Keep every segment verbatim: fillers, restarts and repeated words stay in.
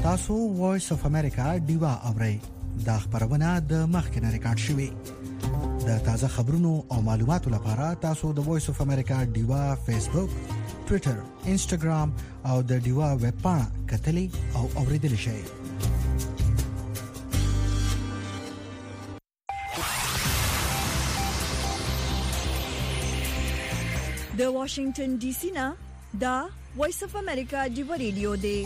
تاسو وایس اف امریکا دیوا اورئ دا خبرونه د مخکنه ریکارډ شوی د تازه خبرونو او معلوماتو لپاره تاسو د وایس اف امریکا دیوا فیسبوک، ټوئیټر، انسټاګرام او د دیوا ویب پاڼه کتلی او اوریدل شئ. د واشنگټن ډي سي نه دا وایس اف امریکا دیوا ریډیو دی.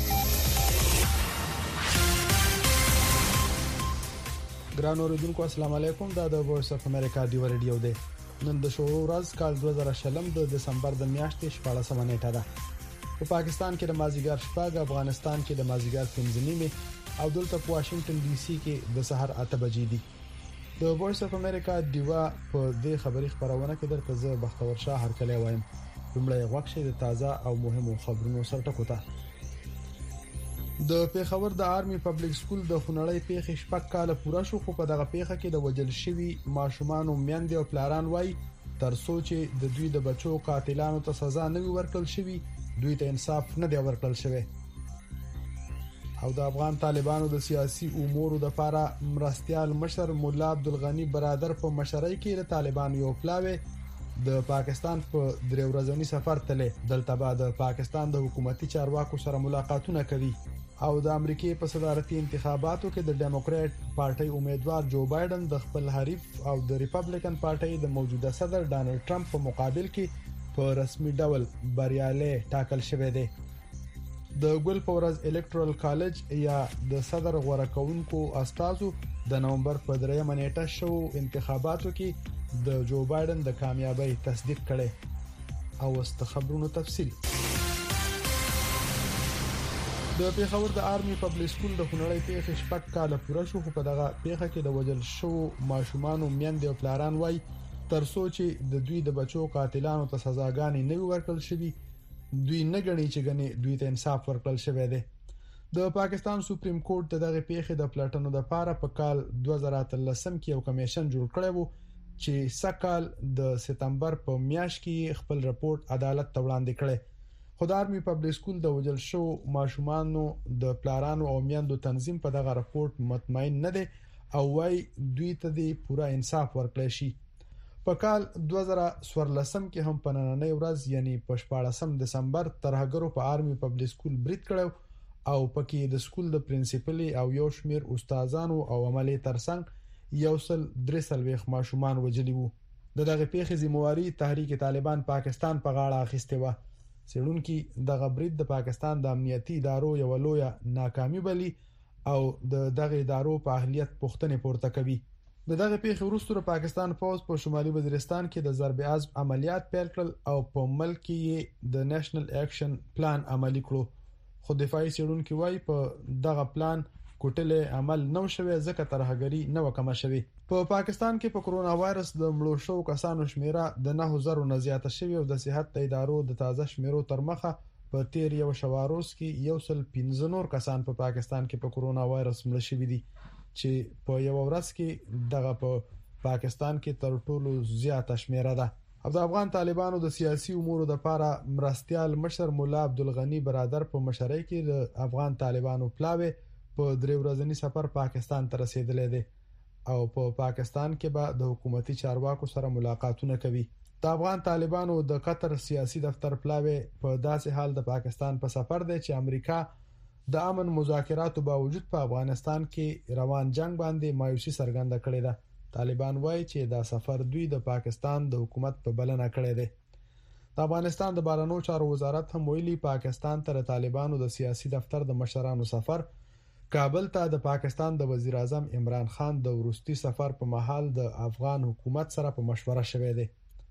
ګران اوریدونکو السلام علیکم. دا د وایس اف امریکا دیوا ریډیو دی. نن د شو ورځ کال دوه زره شلم د دسمبر د میاشتې شپاړسمه نیټه ده. په پاکستان کې د مازیګر شپږ، افغانستان کې د مازیګر پنځه نیمه او دلته په واشنگټن ډي سي کې د سحر اته بجې دي. د وایس اف امریکا دیوا په دې خبري خبرونه کې درته زه بختور شاه هرکلی وایم. لومړی وخت د تازه او مهمو خبرونو سره ټکو ته. د پیښور د آرمي پبلک سکول د خونړۍ پیښې شپږ کاله پوره شو، خو په دغه پیښه کې د وجل شوی ماشومان او میندې او پلاران وای تر څو چې د دوی د بچو قاتلانو ته سزا نه ورکړل شوی، دوی ته انصاف نه دی ورکړل شوی. او د افغان طالبانو د سیاسي امورو د لپاره مرستيال مشر مولا عبدالغنی برادر په مشرۍ کې د طالبانو یو پلاوی د پاکستان په درې ورځنی سفر تله دلته بعد د پاکستان د حکومتي چارواکو سره ملاقاتونه کوي او د امریکای په صدارتي انتخاباتو کې د ډیموکرات پارټي امیدوار جو بایدن د خپل حریف او د ریپبلیکن پارټي د موجوده صدر ډانلډ ټرمپ په مقابل کې په رسمي ډول بریالي ټاکل شوی دی. د ګل فورز الکټرال کالج یا د صدر غوړه کونکو استادو د نومبر په دریمه نیټه شو انتخاباتو کې د جو بایدن د کامیابی تصدیق کړي. او است خبرونو تفصیل. د پیښور د آرمي پبلک سکول د خونړۍ پیښې شپږ کاله پوره شو، خو په دغه پیښه کې د وجل شو ماشومان او میندې او پلاران وای تر څو چې د دوی د بچو قاتلانو ته سزاګانې نه ورکړل شوي، دوی نه غني چې غني دوی ته انصاف ورکړل شوی دی. د پاکستان سپریم کورټ دغه پیښې د پلاټونو د پاره په کال دوه زره اتلسم کې یو کمیشن جوړ کړی وو چې سکهال د سپتمبر په میاشت کې خپل رپورت عدالت ته وړاندې کړی. خو د آرمي پبلک سکول د وجل شو ماشومانو د پلارانو او میندو تنظیم په دغه رپورت مطمئن نه دي او وايي دوی ته د پوره انصاف ورکړل شي. په کال دوه زره څوارلسم کې هم په نننۍ ورځ یعنی په شپاړسم دسمبر ترهګرو په آرمي پبلک سکول برید کړو او پکې د سکول د پرنسپل او یو شمیر استادانو او عملي ترڅنګ یو سل درې سلويخ ماشومان وجلی وو. دغه پیښې ذمہواری تحریک طالبان پاکستان په غاړه اخیسته و. سړونکي د غبرید د پاکستان د امنیتي ادارو یو لوی ناکامي بلی او د دغه ادارو په اهلیت پوښتنه پورته کوي. د دغه پیښې وروسته د پاکستان فوج په شمالي وزیرستان کې د ضرب عزم عملیات پیل کړل او په ملک کې د نېشنل اکشن پلان عملي کړو. خو دفاعي سړونکي وایي په دغه پلان کوټله عمل نو شوی ځکه ترهګری نو کم شوی. په پاکستان کې په کرونا وایرس د مړو شو کسانو شمیره د نه هزار نه زیاته شوی او د صحت ادارو د تازه شمیرو تر مخه په تیر یو شواروز کې یو سل پنځه نور کسان په پاکستان کې په کرونا وایرس مړ شوی دي چې په یو ورځ کې دغه په پا پاکستان کې تر ټولو زیاته شمیره ده. او د افغان طالبانو د سیاسي امورو د لپاره مرستيال مشر مولا عبدالغنی برادر په مشرۍ کې د افغان طالبانو پلاوی په درې ورځنی سفر پاکستان ته رسیدلی دی او په پا پاکستان کې به د حکومتي چارواکو سره ملاقاتونه کوي. د افغان طالبانو د قطر سیاسي دفتر پلاوی په داسې حال د پاکستان په سفر دی چې امریکا د امن مذاکراتو باوجود په افغانستان کې روان جنگ باندې مایوسي څرګنده کړې ده. طالبان وایي چې دا سفر دوی د پاکستان د حکومت په بلنه کړی دی. د افغانستان د بهرنیو چارو وزارت هم ویلي پاکستان ته طالبانو د سیاسي دفتر د مشرانو سفر کابل ته د پاکستان د وزیر اعظم عمران خان د ورستي سفر په محل د افغان حکومت سره په مشوره شوه دی.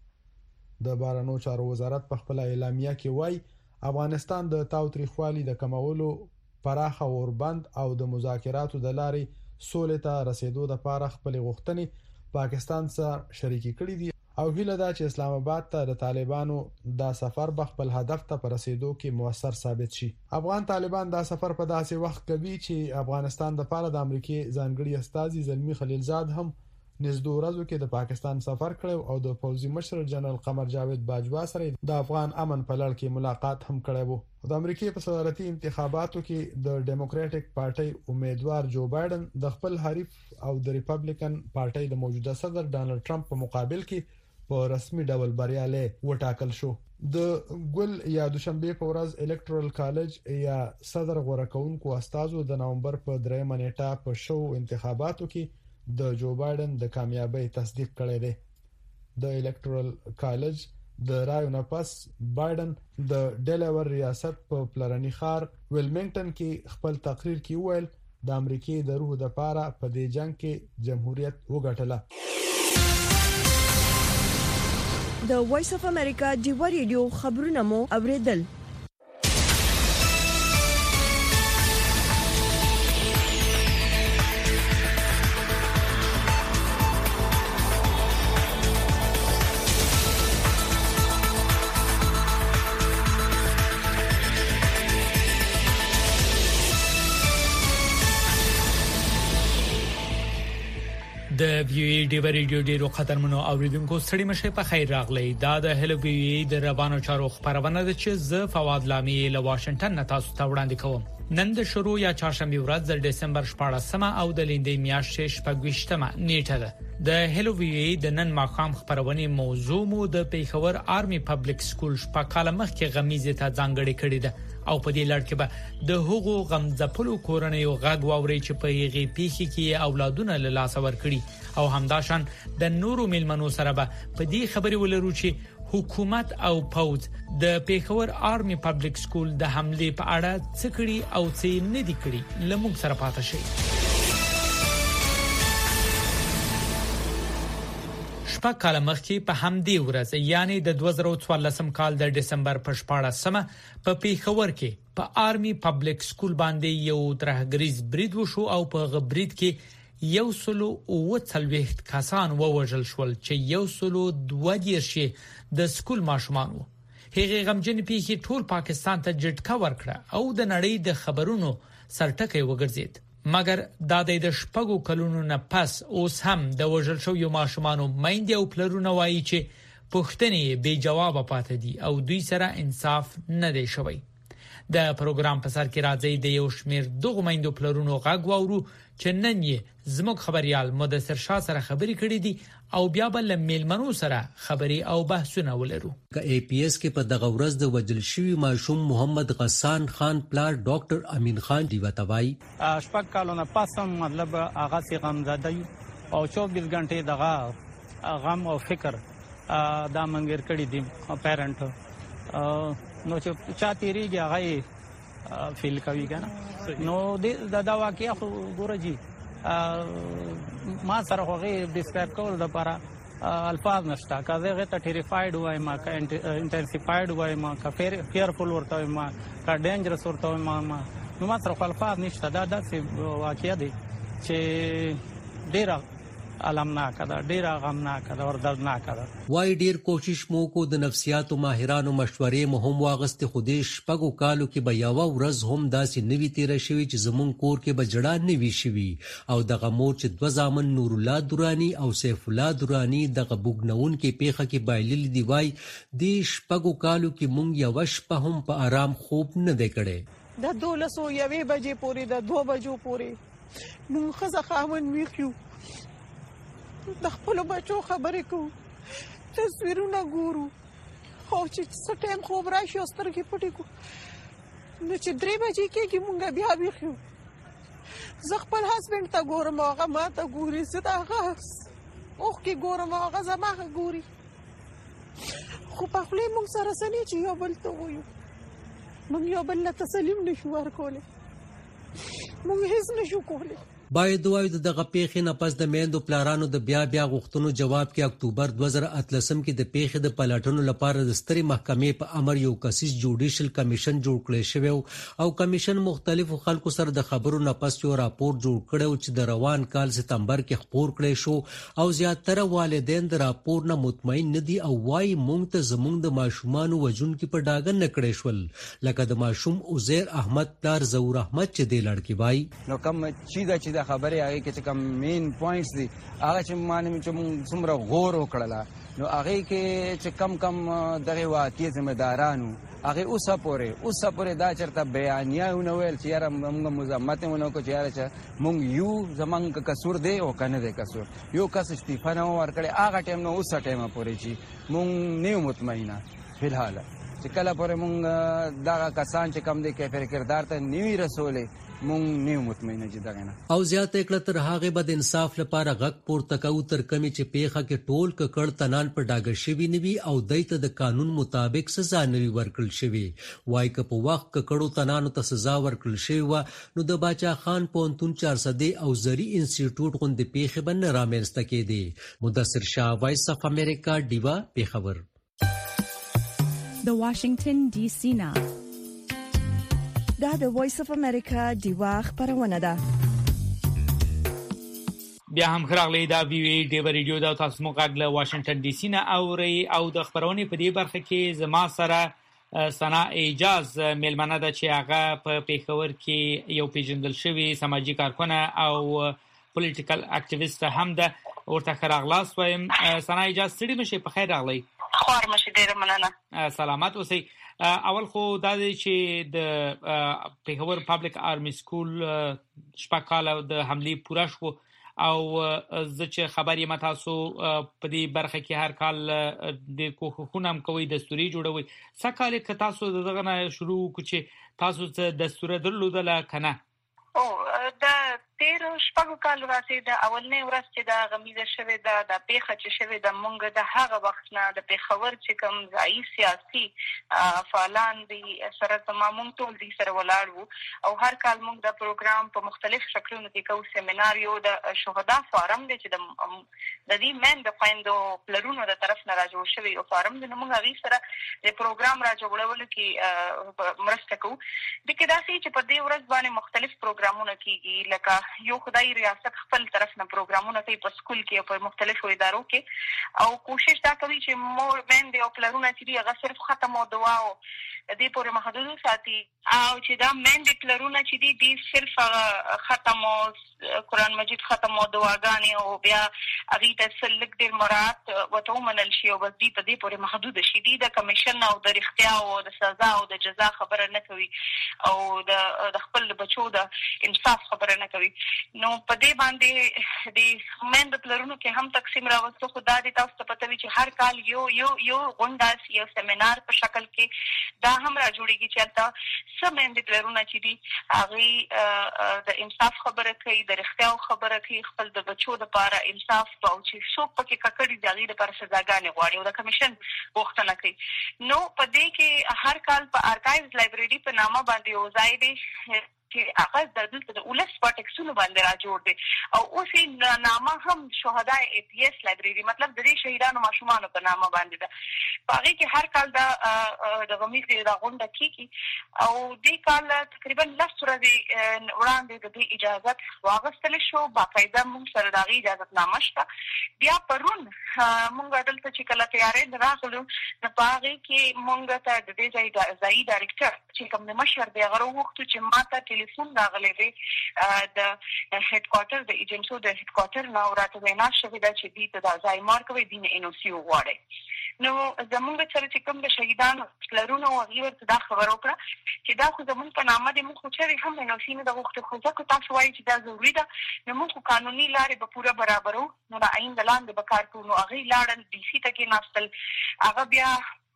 د بهرنیو چارو وزارت په خپل اعلامیه کې وایي افغانستان د تاوتریخوالي د کمولو پراخه اوربند او د مذاکراتو د لارې سولې ته رسیدو لپاره خپل غوښتنې پاکستان سره شریکي کړې دي او هیله ده چې اسلام آباد ته د طالبانو دا سفر به خپل هدف ته رسیدو کې موثر ثابت شي. افغان طالبان دا سفر په داسې وخت کوي چې افغانستان د لپاره د امریکای ځانګړي استازي زلمی خلیلزاد هم نږدې ورځو کې د پاکستان سفر کړو او د فوزي مشر جنرال قمر جاوید باجوا سره د افغان امن په لړ کې ملاقات هم کړی وو. د امریکای په صدارتي انتخاباتو کې د ډیموکراټک پارټي امیدوار جو بایدن د خپل حریف او د ریپبلیکن پارټي د موجوده صدر ډانلډ ټرمپ په مقابل کې په رسمي ډول بریالی وټاکل شو. د ګل یا دوشنبه په ورځ الکټرال کالج یا صدر غوړه کوونکو استازو د نومبر په درېمه نیټه په شو انتخاباتو کې د جو بایدن د کامیابی تصدیق کړی دی. د الکټرال کالج د رایو نه پس بایدن د ډیلاور ریاست په پلرني ښار ویلمنګټن کې خپل تقریر کې وویل د امریکای د روح د پاره په دې جنگ کې جمهوریت وګټله. د وایس اف امریکا ډیوا ریډیو خبرونه مو اوریدل. د وی ای ډیو ریډیو ډیرو خطرمنو اوریدونکو ستړي مشه په خیر راغلی. دا د هلو وی ای د روانو چارو خبرونه ده چې ز فواد لامي له واشنگټن نه تاسو ته وړاندې کوم. نن د شروع یا چهارشنبه ورځ د دسمبر شپاړسمه او د لیندې میاشتې شپږویشتمه نیټه ده. د هلو وی ای د نن ماخام خبرونه موضوع مو د پیښور آرمي پبلک سکول شپه کال مخکې غمیزه ته ځانګړې کړې ده او په دې لړ کې به د هغو غمځپلو کورنۍ او غږ واوري چې په یغي پیخي کې اولادونه له لاس ور کړي او همداشان د نورو ملمنو سره به په دې خبري ولرو چې حکومت او پوز د پیښور آرمي پبلک سکول د حمله په اړه څه کړي او څه نه دي کړي لموږ سره پاتې شي. شپږ کال مخکې په همدې ورځ یعنی د دوه زره څوارلسم کال د دسمبر په شپاړسمه په پیښور کې په آرمي پبلک سکول باندې یو ترهګریز برید وشو او په غبرید کې یو سلو او څلويخت کسان ووژل شول چې یو سلو دوه دیرشي د سکول ماشومان وو. هغه غمجن پیښې ټول پاکستان ته جټکا ورکړه او د نړۍ د خبرونو سرټکي وګرځید. مګر دا د شپږو کلونو نه پس اوس هم د وژل شو یو ماشومانو مایندې او پلرونه وایي چې پښتنې بے جواب پاتې دي او دوی سره انصاف نه دی شوی. د پروګرام په سر کې راځي د یو شمیر دغه مایندو پلرونو غږ واورو چې نن یې زموږ خبريال مدثر شاه سره خبري کړې دي او بیا بل میلمنو سره خبري او بحثونه ولرو. ک ای پی ایس کې په دغه ورځ د وجل شوی ماشوم محمد غسان خان پلار ډاکټر امین خان دی وتاوي شپږ کالونه پاسم مطلب هغه سي غم زده او چوبیس غنټې دغه غم او فکر دا منګر کړی دي پیرنټ نو چې چا تیریږي هغه فیل کوي کنه نو د دا واقعیا خو ګورجی ما سره هغه ډیسکرایب کول د لپاره الفاظ نشته کله هغه ته ټیریفاید وای ما کا انټنسیفاید وای ما کا فیرفول ورته ما کا ډینجرس ورته ما نو ما سره الفاظ نشته دا د واقعیا دي چې ډیر علمناک ده ډیر غمناک ده او دردناک ده. وای ډیر کوشش مو کو د نفسیاتو ماهرانو مشورې مهم واغست خودش پګو کالو کې به یاوه ورځ هم داسې نوی تیر شوی چې زمون کور کې به جړه نوی شوی او دغه مور چې دو ځامن نور الله دورانی او سیف الله دورانی دغه بوګنون کې پیخه کې بایلل دی وای د شپګو کالو کې مونږ یو شپه هم په آرام خوب نه دی کړي. د دولسو یوې بجې پورې د دوه بجو پورې نو خزه خاون میخیو د خپل بچو خبرې کو تصویرونه ګورو خو چې ستیم خوب راشي او سترګې پټې کو نو چې درې بجې کېږي مونږ بیا بيخو زه خپل هسبند ته ګورم هغه ما ته ګوري زه دا هغه اوخ کې ګورم هغه زما ګوري خو په خپل مونږ سره سني چې یو بل ته وایو مونږ یو بل ته تسلیم نشو ورکوله مونږ هیڅ نشو کوله. باید وایو دغه پیښې نه پس د میندو پلارانو د بیا بیا غوښتنو جواب کې اکتوبر دوه زره اتلسم کې د پیښې د پلاتونو لپاره د ستري محکمې په امر یو کسیز جوډیشل کمیشن جوړ کړی شوی او کمیشن مختلفو خلکو سره د خبرو نه پس یو راپور جوړ کړو چې د روان کال سپتمبر کې خبر کړی شو او زیاتره والدین د راپور نه مطمئن نه دي او وايي مونږ ته زمونږ د ماشومان وجون کې په ډاګه نه کړی شول لکه د ماشوم عزیر احمد پلار زور احمد چې د لړکی وای نو کوم چې دا چې د خبرې هغه کې چې کوم مین پوینټس دي هغه چې معنی چې څومره غور وکړله نو هغه کې چې کم کم دغه واقعي ذمہدارانو هغه اوسه پورې اوسه پورې دا چرته بیانیهونه ویل چې یاره موږ مزاحمت ونه کو چې یاره چې موږ یو زمونږ قصور دی او کنه دی قصور یو کس استعفا نه ورکړي هغه ټیم نو اوسه ټیم پورې چې موږ نه مطمئنه فلحال چې کله پورې موږ دا کسان چې کم دي کیفر کردار ته نیوی رسولې مونږ نه مطمئنه چې دغه نه او زیات کړه تر هغه بد انصاف لپاره غک پورته کو تر کمی چې پیخه کې ټول ککړ تنان پر ډاګر شوی نیوي او دایته د قانون مطابق سزا نوي ورکړل شوی وای ک په وخت ککړو تنانو ته سزا ورکړل شوی و نو د باچا خان پونتون چار سده او زری انسټیټیوټ غوندې پیخه بن رامنځته کېدی مدثر شاه وایس اف امریکا دیوا پیښور د واشنگټن ډي سي نا دا د وایس اف امریکا دیوا خبرونه ده بیا هم خراغلی دا وی وی دی ریډیو دا تاسو مو غږ له واشنگټن ډي سي نه اوري او د خبرونه په دې برخه کې زما سره سنا اجاز ملمنه ده چې هغه په پیښور کې یو پیژندل شوی سماجی کارکونه او پولیټیکل اکټیویست هم ده ورته خراغلاس وایم سنا اجاز ستړي مشه په خیر راغلی خور مشه ډیر مننه سلامات اوسئ اول خو دا دی چې د پیښور پبلک آرمی سکول شپږ کاله د حمله پوره شو او زه چې خبرې متاسو په دې برخه کې هر کال د کوخونه هم کوي دستوري جوړوي سکهاله ک تاسو دغه نه شروع کوچ تاسو ته دستور درلودل کنه او د تیر شپږ کال راځي د اولنې ورځ چې د غمیزه شوه د د پیښه چې شوه د مونږ د هغه وخت نه د پیښور چې کوم ځای سیاسي فعالان دي سره تمامون ټول دي سره ولاړ وو او هر کال مونږ د پروګرام په مختلف شکلونو کې کوم سیمینار یو د شهدا فارم دی چې د د دې من د خويندو پلرونو د طرف نه راجوړ شوی او فارم د مونږ غوي سره د پروګرام راجوړول کې مرسته کوو د کې داسې چې په دې ورځ باندې مختلف پروګرامونه کیږي لکه یو خدای ریاست خپل طرف نه پروګرامونه کوي په سکول کې او په مختلفو ادارو کې او کوشش دا کوي چې مور باندې او پلرونه چې هغه صرف ختم او دعا او دې پورې محدود ساتي او چې دا باندې پلرونه چې دي دې صرف ختم او قرآن مجید ختم او دعاګانې او بیا هغه ته سلک ډیر مراد وته منل شي او بس دې په دې پورې محدود شي دي د کمیشن او د اختیار او د سزا او د جزا خبره نه کوي او د خپل بچو د انصاف خبره نه کوي نو په دې باندې د مند پلرونو کې هم تقسیم راوستو خدا دې تاسو ته پته وي چې هر کال یو یو یو غونډه یو سیمینار په شکل کې دا هم را جوړیږي چې تاسو سمند پلرونه چې دي هغه د انصاف خبره کوي د اختیار خبره کوي خپل د بچو لپاره انصاف او چې څوک پکې ککړي د غیر لپاره سزاګانې غواړي او د کمیشن غوښتنه کوي نو په دې کې هر کال په ارکایوز لایبرری په نامه باندې وځای دی چې هغه د دلته د ولس په ټکسونو باندې را جوړ دي او اوس یې نامه هم شهدا ای پی ایس لایبرری مطلب د دې شهیدانو ماشومانو په نامه باندې ده په هغه کې هر کال د د غمیز د غونډه کیږي او دې کال تقریبا لس ورځې وړاندې د دې اجازه واغستل شو باقاعده موږ سره د اجازه نامه شته بیا پرون موږ دلته چې کله تیارې راغلو نه پاره کې موږ ته د دې ځای ځای ډایرکټر چې کوم مشر دی هغه وخت چې ماته ټلیفون راغلی دی د هډ کوارټر د ایجنټو د هډ کوارټر نو راته وینا شوې ده چې دې ته د ځای مارکوي دین ان او سی وغواړي نو زمونږ سره چې کوم د شهیدانو پلرونو او غیر ته دا خبر وکړه چې دا خو زمونږ په نامه د موږ چې هم ان او سی نه د وخت خو ځکه تاسو وایي چې دا ضروري ده نو موږ قانوني لارې به پوره برابرو نو د عین لاندې به کار کوو نو هغه لاړل ډي سي ته کې ناستل هغه بیا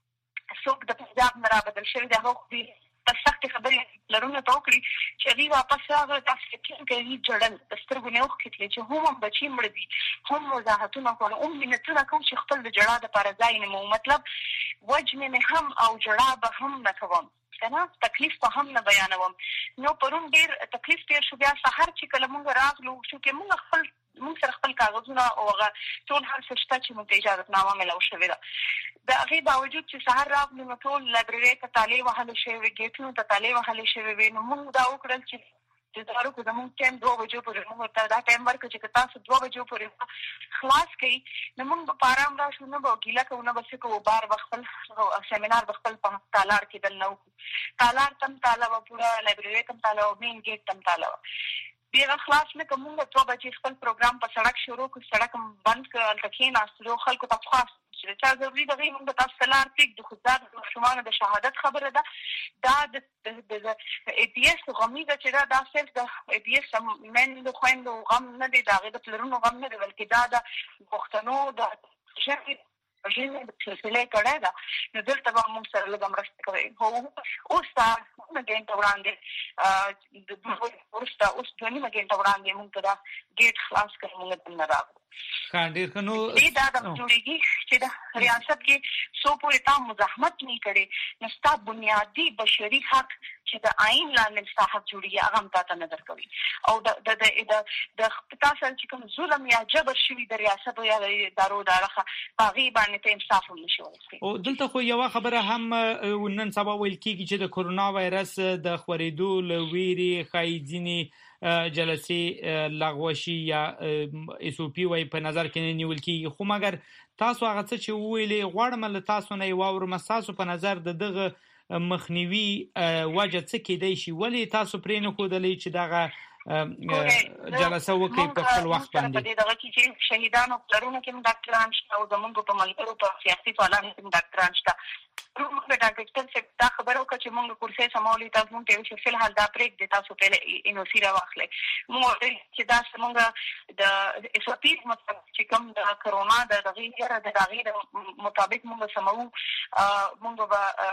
څوک د پنجاب نه را بدل شوی د هغه په سخت خبرې لرونه توکړي چې دی واپس راغله تاسو کې کې جوړل د سترګو نه وختلی چې هم بچی مړ دي هم وضاحتونه کوله هم منتونه کوم چې خپل د جړا د پر ځای نه مو مطلب وجنه نه هم او جړا به هم نه کوم کنه تکلیف په هم نه بیانوم نو پرون ډیر تکلیف تیر شو بیا سحر چې کله مونږ راغلو شو کې مونږ خپل مونږ سره خپل کاغذونه او هغه ټول هر څه شته چې مونږ اجازه نامه ملو شوې ده د هغې باوجود چې سحر راغلو نو ټول لایبرري ته تالې وهلې شوې ګیټونو ته تالې وهلې شوې وې نو مونږ دا وکړل چې چې دا ورو کوم ټایم دوه بجو پورې موږ ته دا ټایم ورکړ چې تاسو دوه بجو پورې خلاص کړئ نو موږ په آرام راشو نه به ګیله کوو نه به څه کوو بار به خپل سیمینار به خپل په تالار کې دل نه وکړو تالار تم تاله وه پوره لایبرري تم تاله وه مین ګیټ تم تاله وه پیغه خلاص نه کومه دوه بجې خپل پروګرام په سړک شروع کړ سړک بند کړ الکه ناستلو خلکو ته خاص چې چا ضروري دغه موږ تاسو لار پک د خدای د شمانه د شهادت خبره ده دا د ای پی ایس غمیزه چې دا د اصل د ای پی ایس من د خويندو غم نه دی دا د پلرونو غم نه دی بلکې دا د پښتنو د شهید ژوند د سلسله کړه دا نو دلته به موږ سره لږ مرسته کوي هو اوس تا موږ ګټه وړاندې د دوه ورسته اوس د نیمه ګټه وړاندې موږ دا ګیټ خلاص کړو موږ نه راغلو خاندیر کنو دې دا د جوړیږي چې د ریاست کې سو پورې تام مزاحمت نه کړي نو ستا بنیادی بشري حق چې د آئین لاندې ستا حق جوړیږي هغه هم تاسو نظر کوي او د د د د تاسو چې کوم ظلم یا جبر شوی د ریاست او یا دارو دارخه باغی باندې ته انصاف نشي ورکړي او دلته خو یو خبره هم ونن سبا ویل کیږي چې د کورونا وایرس د خورېدو لويري خایځيني جلسې لغوشي یا اس او پی وای په نظر کې نیول کیږي خو مګر تاسو هغه څه چې ویلې غواړم له تاسو نه یو ور مساسو په نظر د دغه مخنیوي وجه څه کېدای شي ولی تاسو پرې نه کودلې چې دغه جلسه وکړي په خپل وخت باندې دغه چې شهیدانو پرونه کې ډاکټران شته او زموږ په ملګرو په سیاسي فعالانو کې ډاکټران شته موږ د ډاکټر څخه دا خبرو کې چې موږ کورسې سمولې تاسو موږ ته چې فل حال دا پریک د تاسو په انوسی را واخلې موږ چې دا څنګه د اس او پی مطلب چې کوم د کرونا د دغه د دغه مطابق موږ سمو موږ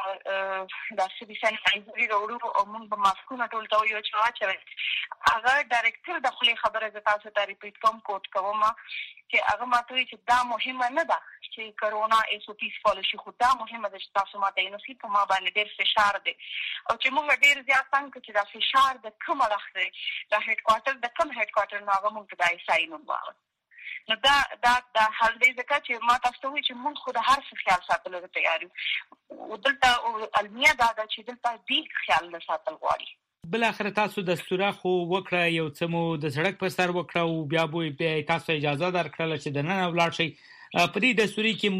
به د سي بي سي انځوري وروړو او موږ به ماسکونه ټول ته یو چا چوي هغه ډایرکټر د خپل خبره ز تاسو ته ریپیټ کوم کوټ کوم چې هغه ماته چې دا مهمه نه ده چې کرونا اس او پی پالیسي خو دا مهمه ده چې تاسو ماته نو سي په ما باندې ډېر فشار دی او چې موږ ډېر زیات څنګه چې دا فشار د کوم لخته د هډ کوارټر د کوم هډ کوارټر نو هغه موږ دای ساين وواله نو دا دا د حل دی ځکه چې ما تاسو ته چې موږ خو د هر څه خیال ساتلو ته تیار یو او دلته المیه دا چې دلته دې خیال نه ساتل غواړي بل اخر تاسو د دستور خو وکړه یو څه مو د سړک پر سر وکړه او بیا به تاسو اجازه درکړل چې د نن ولاړ شي په دې دستوري کې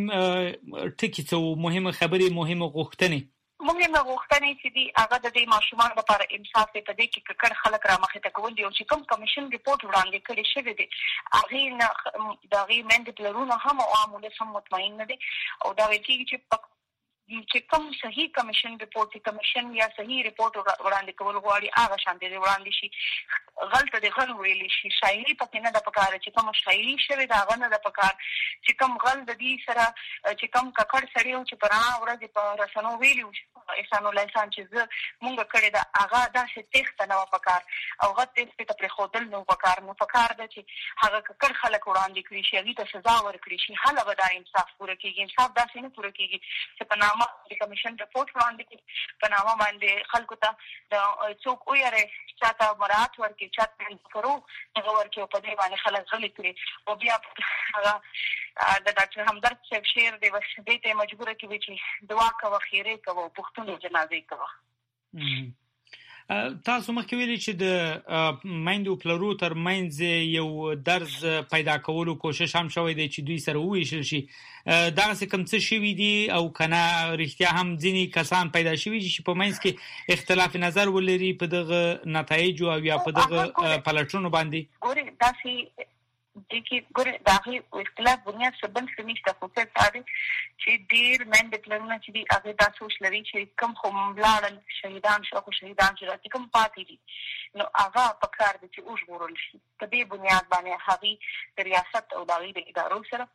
مهم ټکی څو مهمه خبرې مهمه غوښتنې مهمه غوښتنې چې دی هغه د دې ماشومان لپاره انصاف په دې کې ککړ خلک را مخې ته کول دي او چې کوم کمیشن ریپورت وړاندې کړی شوی دی هغه نه د غي منډلرونو هم او عامله سم مطمئن نه دي او دا وایي چې چې کوم صحیح کمیشن ریپورت کمیشن یا صحیح ریپورت وړاندې کول غواړي هغه شان دي وړاندې شي غلطه دي غل ویل شي شایعي پکې نه د پکاره چې کوم شایعي شوی دا غنه د پکار چې کوم غل د دې سره چې کوم ککړ سړیو چې پرانا ورځ په رسنو ویلو احسان الله احسان چې مونږ کړی دا هغه داسې تخت نه و پکار او هغه تخت ته پر خودل نو پکار نو پکار د چې هغه ککړ خلک وړاندې کړی شي هغه ته سزا ورکړي شي حالا به دا انصاف پوره کیږي انصاف داسې نه پوره کیږي چې په نامه د کمیشن ریپورت وړاندې کړي په نامه باندې خلکو ته د څوک ویره چاته مراد ورکړي چاته کرو هغه ورکړي په دې باندې خلک غلي کړي او بیا هغه د ډاکټر همدرد صاحب شعر دی وس دې ته مجبور کړي چې دعا کوه خیره کوه پښتون جنازې کوه تاسو مخکې ویلي چې د مایندو پلرو تر منځ یو درز پیدا کولو کوشش هم شوی دی چې دوی سره وویشل شي دا څه کوم څه شوی دی او کنه رښتیا هم ځینی کسان پیدا شوی چې په منځ کې اختلاف نظر ولري په دغه نتایج او یا په دغه پلټونو باندې ګوري داسي دغه ګوري دغه اختلاف بنیاد سبب سمېسته خو څه تاري چې ډیر من د پلانونو چې دی هغه تاسو لري چې کوم خو مبلال شهیدان شو خو شهیدان چې کوم پاتې دي نو هغه په کار دي چې اوس ورول شي په دې بنیاد باندې هغه د ریاست او د ادارو سره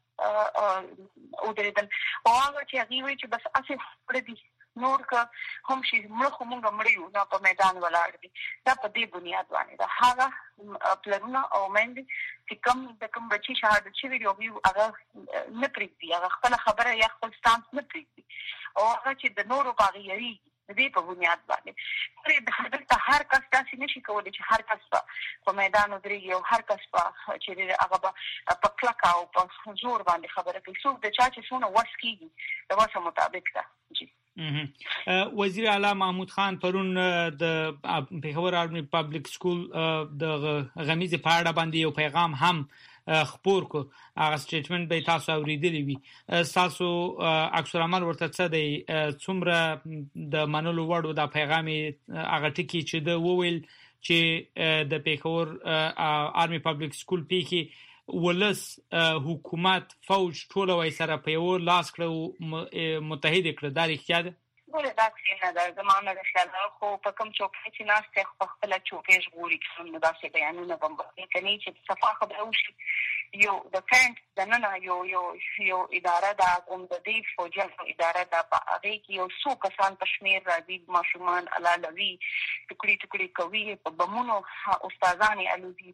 او د دې او هغه چې هغه وی چې بس اسې پړ دي نور که هم شي موږ هم مړیو نو په میدان ولاړ دي دا په دې بنیاد باندې دا هغه پلانونه او مند چې کوم د کوم بچی شهادت شي ویډیو ویو هغه نه پریږدي هغه خپل خبره یا خپل ستانس نه پریږدي او هغه چې د نورو باغیري دې په بنیاد باندې پرې د حضرت هر کس تاسو نشي کولای چې هر کس په میدان درېږي او هر کس په چې هغه په کلکا او په زور باندې خبره کوي څوک د چا چې څونه وس کیږي د وسه مطابق ده جی وزیر اعلی محمود خان پرون د پیښور آرمي پبلک سکول د غمیز په اړه باندې یو پیغام هم خبر کو هغه سټیټمنټ به تاسو اوریدلی وي تاسو اکثر عمل ورته څه دی څومره د منلو وړو د پیغامي هغه ټکی چې د وویل چې د پیښور آرمي پبلک سکول پیښې ولس حکومت فوج ټول وای سره په یو لاس کړو متحد کړ دا رښتیا ده؟ ګوره دا څنګه دا زمانه د خیال خو په کوم چوکۍ چې ناست خو خپل چوکۍ ژغوري کوم داسې بیانونه باندې کني چې صفه خبره وشي یو د کانت د نن یو یو یو اداره د کوم د دی فوجي اداره د هغه کې یو څو کسان په شمیر راځي ماشومان علالوي ټکړي ټکړي کوي په بمونو استادانې الوزي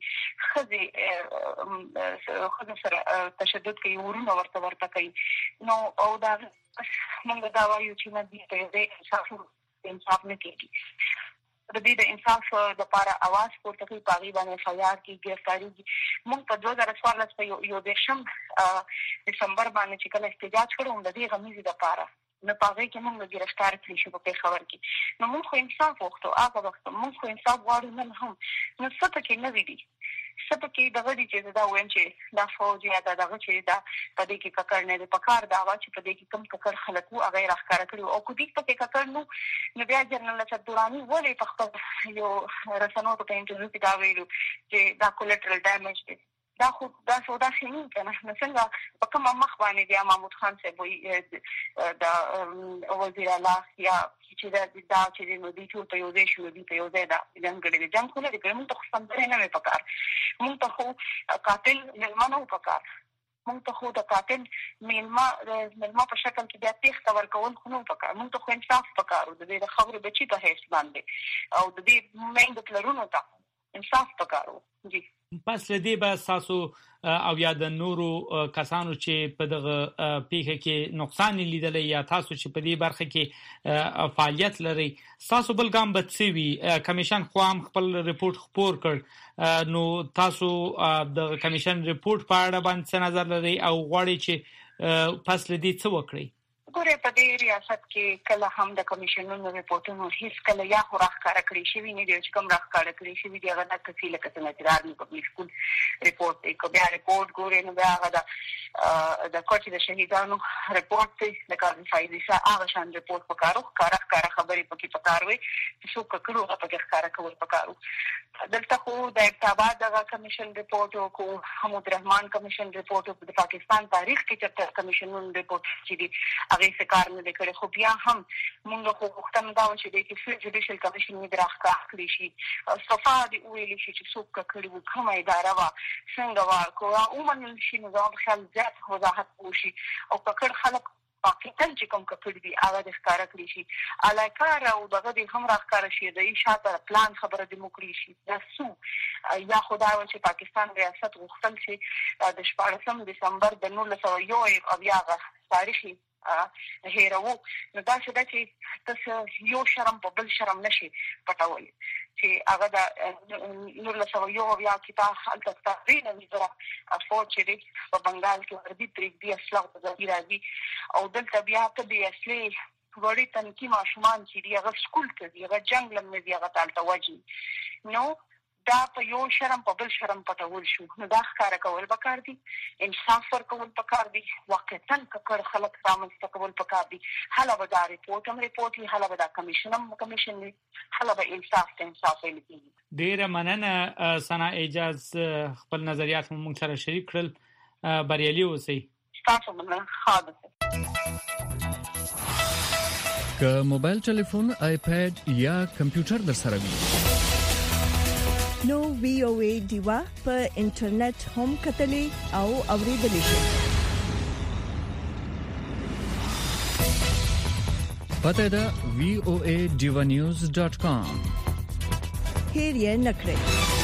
خزه خزه سره تشدد کوي ورونه ورته ورته کوي نو او دا موږ دا وایو چې نه دي ته د انصاف انصاف نه کیږي د دې د انصاف د لپاره आवाज پورته کوي پاغي باندې فیار کی گرفتاری موږ په دوه هزار څوارلس په یو دشم دسمبر باندې چې کله احتجاج کړو د دې غمیزه لپاره نه پاغي کې موږ گرفتار کړی شو په خبر کې نو موږ خو انصاف وغوښتو هغه وخت موږ خو انصاف غواړو نه هم نو څه پکې نه ویدي څه پکې دغه دي چې دا وایم چې دا فوج یا دغه چې دا په دې کې ککړ نه په کار دا وا چې په دې کې کم ککړ خلک وو هغه راخاره کړو او کو دې پکې ککړ نو نو بیا جنرال صدرانی ولې په خپل یو رسنو په انټرویو کې دا ویلو چې دا کولیټرل ډیمیج دی دا خو دا سودا شنو کنه څنګه په کومه مخ باندې بیا محمود خان صاحب وي دا وزیر اعلی یا چې دا دا چې نو دي ټول په یو ځای شو دي په یو ځای دا جنګ لري جنګ کوله دې موږ ته څنګه نه مې پکار موږ ته خو قاتل ملمنو پکار موږ ته خو د قاتل ملما ملما په شکل کې بیا تخت ورکول خو نو پکار موږ ته خو انصاف پکار د دې خبرو بچی په هیڅ باندې او د دې مېند پلرونو ته انصاف پکارو جی پس لدی به تاسو او یا د نورو کسانو چې په دغه پیښه کې نقصان لیدل یا تاسو چې په دې برخه کې فعالیت لري تاسو بل ګام بتسوي کمیشن خو هم خپل ریپورت خپور کړ نو تاسو د کمیشن ریپورت په اړه باندې نظر لري او غواړي چې پس لدی څه وکړي ګوره په دې ریاست کې کله هم د کمیشنونو ریپورتونو هیڅ کله یا خو راخاره کړی شوی نه دی چې کوم راخاره کړی شوی دی هغه د کفیله کتنه ترار نه پبلک سکول ریپورت دی کو بیا ریپورت ګوره نو بیا هغه د د کوټې د شهیدانو ریپورت دی د کارن فایزه هغه شان ریپورت پکارو کار کار خبرې پکې پکاروي چې څوک کړو هغه پکې ښکارا کول پکارو دلته خو د ابتاباد دغه کمیشن ریپورت او کو حمود رحمان کمیشن ریپورت د پاکستان تاریخ کې چې کمیشنونو ریپورت چې دی هغه څه کار نه کړي خو بیا هم موږ خو وختم دا چې د کیفي جوډیشل کمیشن می درخه کړی شي صفه دی ویل شي چې څوک کړي وو کومه اداره وا څنګه وا کو او من شي نظام خل ذات وضاحت وشي او کړه خلک پاکستان چې کوم کړي دي هغه د ښکارا کړی شي علاقه او دغه د هم راخاره شي د شاته پلان خبره د موکړي شي دا سو یا خدای و چې پاکستان ریاست غوښتل شي د شپږم دسمبر د نولس سوه یو او بیا تاریخي هیرو نو دا څه د چې تاسو یو شرم په بل شرم نشي پټول چې هغه د نولس سوه یو بیا کتاب حالت تقریر نه زره افورد چې په بنگال کې ورته تریک دی اصلاح د راځي او دلته بیا ته د اصلي وړي تنکی ماشومان چې دی هغه سکول ته دی هغه جنگ لمه دی هغه تالته وځي نو دا په یو شرم په بل شرم پټول شو نو دا ښکارا کول پکار دي انصاف ورکول پکار دي واقعا ککړ خلک رامنځته کول پکار دي هله به دا ریپورت هم ریپورت هي هله به دا کمیشن هم کمیشن وي هله به انصاف ته انصاف ویل کیږي ډیره مننه سنا اجاز خپل نظریات موږ سره شریک کړل بریالي اوسئ تاسو مننه خاطر که موبایل ټلیفون آیپاد یا کمپیوټر در سره وي نو وی او ای دیوا په انټرنیټ هم کتلې او اوریدلې شي پته دا وی او ای دیوا نیوز ډاٹ کام هیر یې نکړئ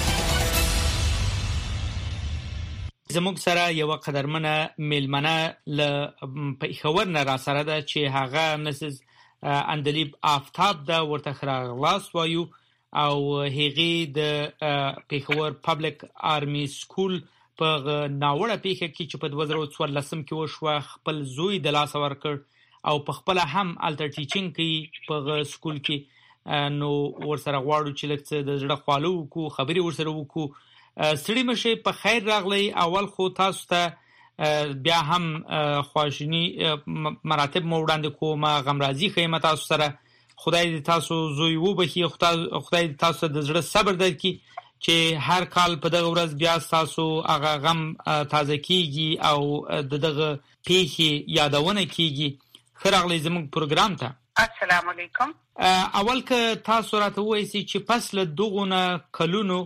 زموږ سره یو قدرمنه میلمنه ل پیښور نه را سره ده چې هغه مسز اندلیب آفتاب دا ورته خراغلاس وایو او هغه د پیښور پبلک آرمي سکول په ناوړه پیښه کې چې په دوه زره څوارلسم کې وشو خپل زوی د لاس ورکړ او په خپل هم الټر ټیچینګ کې په سکول کې نو ورسره غواړو چې لکه د زړه خالو کو خبري ورسره وکړو سړي مشه په خیر راغلی اول خو تاسو ته بیا هم خواشنی مراتب مو وړاندې کومه غمرازي خیمه تاسو سره خدای دې تاسو زوی وبخي، خدای دې تاسو د زړه صبر درکړي چې هر کال په دغه ورځ بیا تاسو هغه غم تازه کیږي او دغه پیښې یادونه کیږي. خراغلی زموږ پروګرام ته. السلام علیکم. اول که تاسو راته وایئ چې پس له دغه کلونو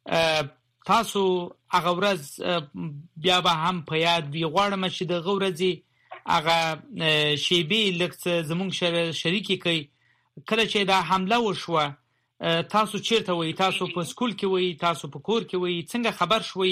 تاسو هغه ورځ بیا به هم په یاد وي. غواړم چې دغه ورځې هغه شیبې لږ زموږ سره شریکې کړئ. کله چې دا حمله وشوه تاسو چیرته وئ؟ تاسو په سکول کې وئ؟ تاسو په کور کې وئ؟ څنګه خبر شوئ؟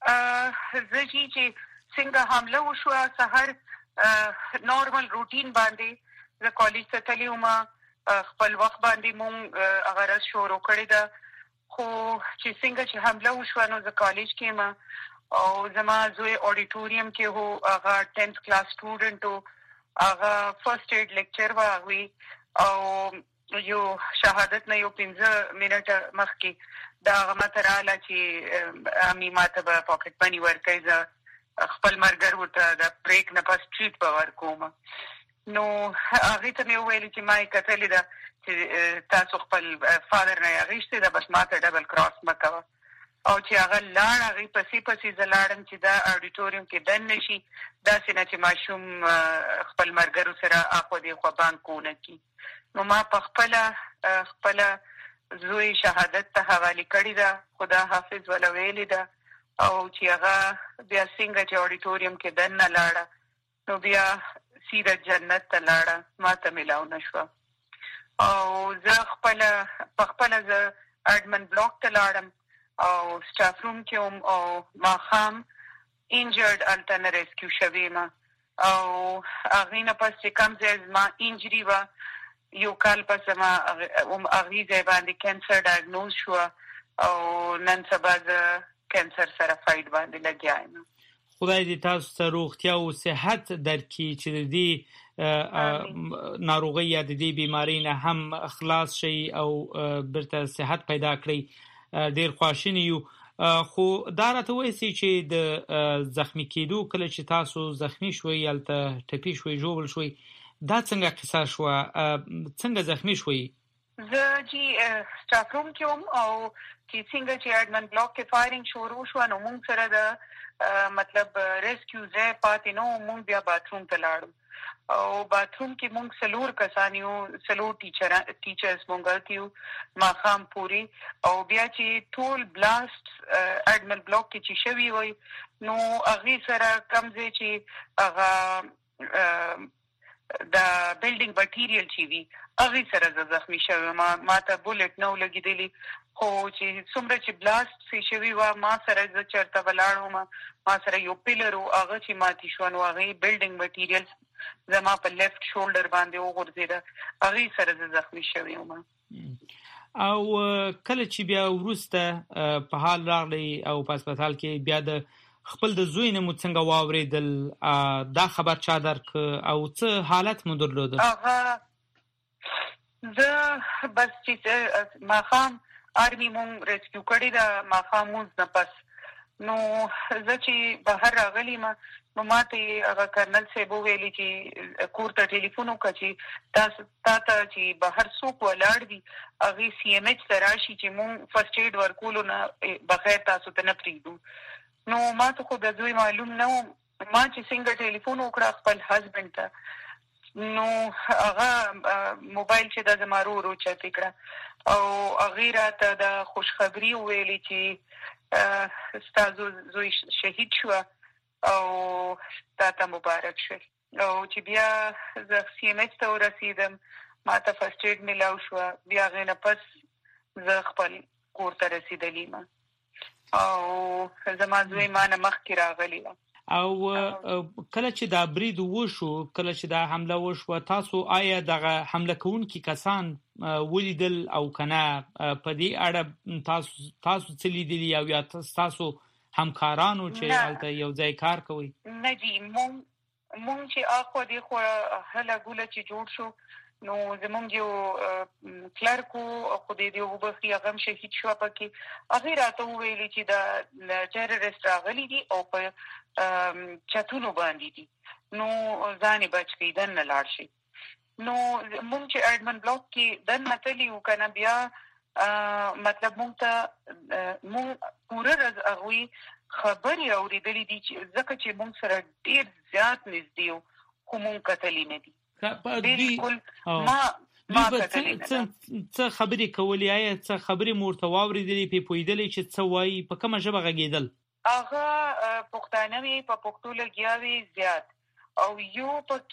زه چې څنګه حمله وشوه سحر نورمال روټین باندې زه کالج ته تللی وم، خپل وخت باندې مونږ هغه ورځ شروع کړې ده. خو چې څنګه چې حمله وشوه نو زه کالج کې یم او زما زوی اډیټوریم کې هو، هغه ټینث کلاس سټوډنټ و، هغه فرست ایډ لیکچر و هغوی او یو شهادت نه یو پنځه منټه مخکې دا هغه ماته راغله چې امي ماته به پاکټ مني ورکوي، زه خپل ملګرو ته د بریک نه پس ټریټ به ورکوم. نو هغې ته مې وویل چې ما یې کتلې ده چې تاسو خپل فادر نه یې اخیستې ده، بس ما ته ډبل کراس مه کوه. او چې هغه لاړ هغې پسې پسې زه لاړم چې دا اډیټوریم کې دن نه شي، داسې نه چې ماشوم خپل ملګرو سره اخوا دېخوا بانک ونه کړي. نو ما په خپله خپله زوی شهادت ته حوالې کړې ده، خدا حافظ وله ویلې ده. او چې هغه بیا څنګه چې اډیټوریم کې دن نه لاړه نو بیا سیده جنت ته لاړه، ما ته میلاو نه شوه. او زه خپله په خپله زه اډمن بلاک ته لاړم او سټاف روم کې وم او ماښام انجرډ هلته نه ریسکیو شوې یم. او هغې نه پس چې کوم ځای زما انجري وه یو کال پس زما هغې ځای باندې کینسر ډایګنوز شوه او نن سبا زه کینسر سره فایټ باندې لګیا یم. خدای دې تاسو ته روغتیا او صحت درکړي چې د دې ناروغۍ یا د دې بیمارۍ نه هم خلاص شي او بیرته صحت پیدا کړئ. ډېر خواشیني یو. خو دا راته وایئ چې د زخمي کېدو کله چې تاسو زخمي شوئ، هلته ټپي شوئ، ژوبل شوئ، دا څنګه قصه شوه؟ څنګه زخمي شوئ؟ زه چې سټاف روم کې وم او چې څنګه چې اډمن بلاک کې فایرینګ شروع شوه نو مونږ سره د مطلب ریسکیو ځای پاتې نه و، مونږ بیا باتروم ته لاړو او باتروم کې مونږ څلور کسان یو، څلور ټیچرز مونږ هلته یو ماښام پورې. او بیا چې ټول بلاست اډمن بلاک کې چې شوي وی نو هغې سره کوم ځای چې هغه د بلډینګ مټیریل چې وي هغې سره زه زخمي شوې ما ما ته بولټ نه و لګېدلي. خو چې څومره چې بلاست پې شوي وه ما سره زه چېرته ولاړ وم، ما سره یو پیلر و هغه چې ماتې شوه نو هغې بلډینګ مټیریل زما په لیفټ شولډر باندې وغورځېده، هغې سره زه زخمي شوې وم. او کله چې بیا وروسته په حال راغلی او په هسپتال کې بیا د خپل د زوی نه مو څنګه واورېدل؟ دا خبر چا درک او څه حالت مو درلوده؟ هغه زه بس چې ماښام آرمي مونږ ریسکیو کړې ده ماښام مونځ نه پس. نو زه چې بهر راغلی یم نو ما ته هغه کرنل صاحب وویلي چې کور ته ټلیفون وکړه چې تاسو تا ته چې بهر څوک ولاړ دي هغې سی ایم ایچ ته راشي چې مونږ فرسټ ایډ ورکولو نه بغیر تاسو ته نه پرېږدو. نو ما ته خو د دوی معلوم نه و. ما چې څنګه ټلیفون وکړه خپل هسبنډ ته نو هغه موبایل چې د زما ورو ورو چتې کړه او هغې راته د خوشخبري وویلې چې ستا زوی شهید شوه او تا ته مبارک شوی. او چې بیا زه سی ایم ایچ ته ورسېدم ما ته فرسټ ایډ میلاو شوه. بیا هغې نه پس زه خپل کور ته رسېدلی یم او زما زوی ما نه مخکې راغلی وه. او کله چې دا برید وشو، کله چې دا حمله وشوه، تاسو آیا دغه حمله کوونکي کسان ولیدل او کنه؟ په دې اړه تاسو تاسو څه لیدلي او یا تاسو همکارانو چې هلته یو ځای کار کوي؟ نه جی، مونږ مونږ چې اخوا دېخوا هله ګوله چې جوړ شو نو زمونږ یو کلرک و خدای دې وبخښي هغه هم شهید شوه پکې. هغې راته وویلي چې د ټیرریسټ راغلي دي او په چتونو باندې دي نو ځان یې بچ کړي دننه لاړ شي. نو مونږ چې اډمن بلاک کې د نتلی وکنه بیا مطلب مونږ ته مونږ پوره راز اغوي خبري اوریدلې دي چې ځکه چې مونږ سره ډیر زیات نږدې یو خو مونږ کتلې نه دي بالکل ما ما کتلې نه څه خبري کولې آیا څه خبري مورته واوریدلې په پویدلې چې څه وایي په کومه ژبه غږیدل هغه پښتانه وی په پښتو لګیاوي زیات او یو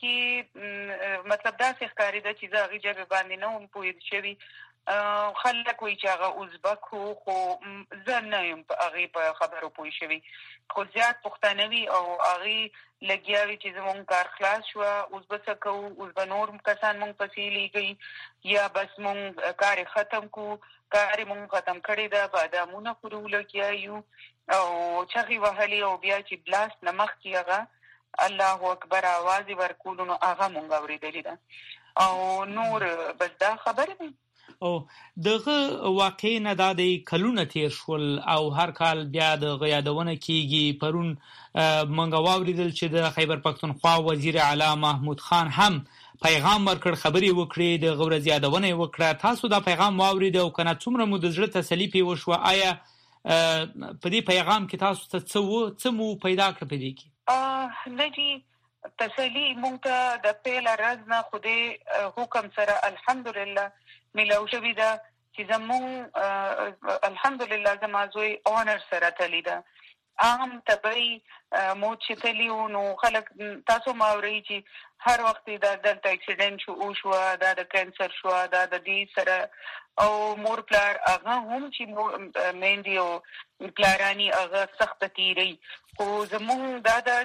پکې مطلب دا څه ښکاری ده چې دا غي جبه باندې نه هم پوهې شوی خلک وی چې هغه ازبک خو زه نه یم په هغه په خبرو پوه شوی خو زیات پښتانوي او هغه لګیاوي چې زموږ کار خلاص شو اوس بس کو اوس به نور کسان مونږ پسې لیږي یا بس مونږ کار ختم کو کار مونږ ختم کړی دا بادامونه خورو لګیایو او چغي وهلي او بیا چې بلاست نمخ کیغه الله اکبر आवाज ورکول نو هغه مونږ اوریدلی ده او نور بس دا خبره ده او دغه واقع نه د کلونه تیر شول او هر کال بیا د غیادونه کیږي پرون منګه واوریدل چې د خیبر پختونخوا وزیر اعلی محمود خان هم پیغام ورکړ خبري وکړي د غوړ زیادونه وکړه تاسو دا پیغام واورید او کنه څومره مو د زړه تسلی پی وشو آیا په دې پیغام کې تاسو ته څه څه مو پیدا کړ پدې کې ا نجی تسلی مونږ د پیل رازنا خوده حکم سره الحمدلله ملو شوی دا چې زمون الحمدلله زمازوی اونر سره تلی دا عام تبعی مو چې تلیو نو خلک تاسو ماوري چې هر وخت دا دلته اکسیډنټ شو او شو دا د کانسر شو دا د دې سره او مور پلار هغه هم چې مېندي او پلارانی هغه سخت تیری خو زمون دا دا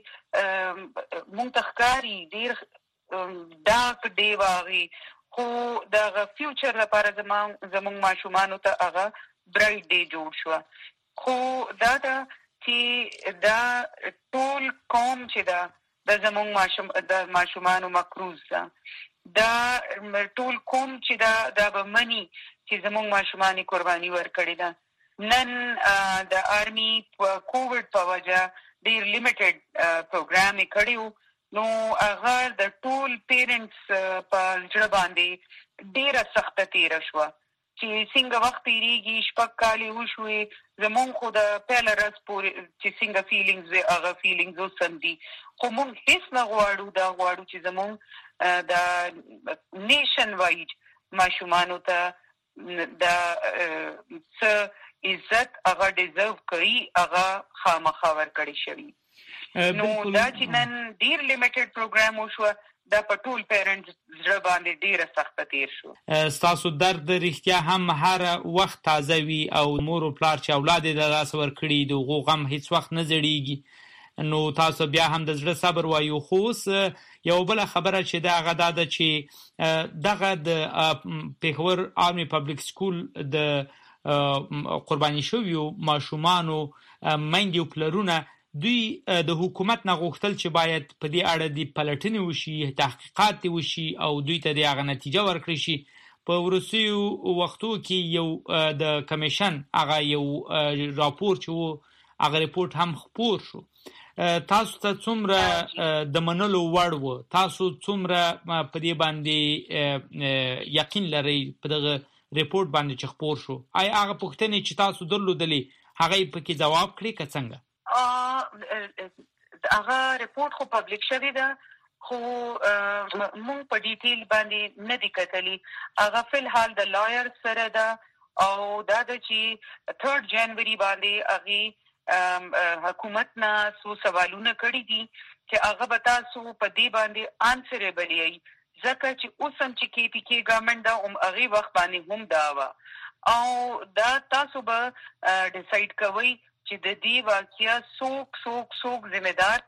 چې مونږ تخکاری ډیر ډاک دی واغي خو دا فیوچر لپاره زمون زمون ماشومان ته هغه برایټ دی جوړ شو خو دا دا چې دا ټول قوم چې دا د زمون ماشوم د ماشومانو مکروز ده دا ټول قوم چې دا د بمنی چې زمون ماشومانی قرباني ورکړي ده نن د آرمي کووډ په وجه ډیر لیمیټډ پروګرام یې کړیو نو هغه د ټول پیرنټس په ځړ باندې ډیره سخت تیر شو چې څنګه وخت تیریږي شپږ کالي وشوي زمون خو د پیل راز پورې چې څنګه فیلینګز هغه فیلینګز وسم دي خو مونږ هیڅ نه غواړو دا غواړو چې زمون د نیشن وایډ ماشومانو ته د څه عزت هغه ډیزرو کوي هغه خامخا ورکړي شوی نو دا چې نن ډیر لیمیټډ پروګرام وشو دا په ټول پیرنټس زړه باندې ډیره سخت تیر شو تاسو درد رښتیا هم هر وخت تازه وي او مور او پلار چې اولاد د لاس ورکړي د غوغم هیڅ وخت نه زړیږي نو تاسو بیا هم د زړه صبر وایو خو یو بل خبره چې دا غدا ده چې دغه د پیښور آرمي پبلک سکول د قرباني شویو ماشومانو مېندې او پلرونه دوی د حکومت نه غوښتل چې باید په دې اړه د پلټنې وشي تحقیقات وشي او دوی ته د هغه نتیجه ورکړي شي په ورسیو وختو کې یو د کمیشن هغه یو راپور چې وو هغه ریپورت هم خپور شو تاسو ته څومره د منلو وړ وو تاسو څومره په دې باندې یقین لرئ په دغه ریپورت باندې چې خپور شو آیا هغه پوښتنې چې تاسو درلودلې هغه پکې جواب کړی که څنګه هغه ریپورت خو پبلک شوی ده خو مونږ په ډیټیل باندې نه دی کتلی هغه فل حال د لایر سره ده او دا د چې تھرد جنوري باندې هغه حکومت نه سو سوالونه کړی دي چې هغه به تاسو په دې باندې انسربل یي ځکه چې اوس هم چې کې پی کې ګورنمنت دا هم هغه وخت باندې هم دا وا او دا تاسو به ډیسایډ کوئ چې د دې واقعیا څوک څوک څوک ذمہ دار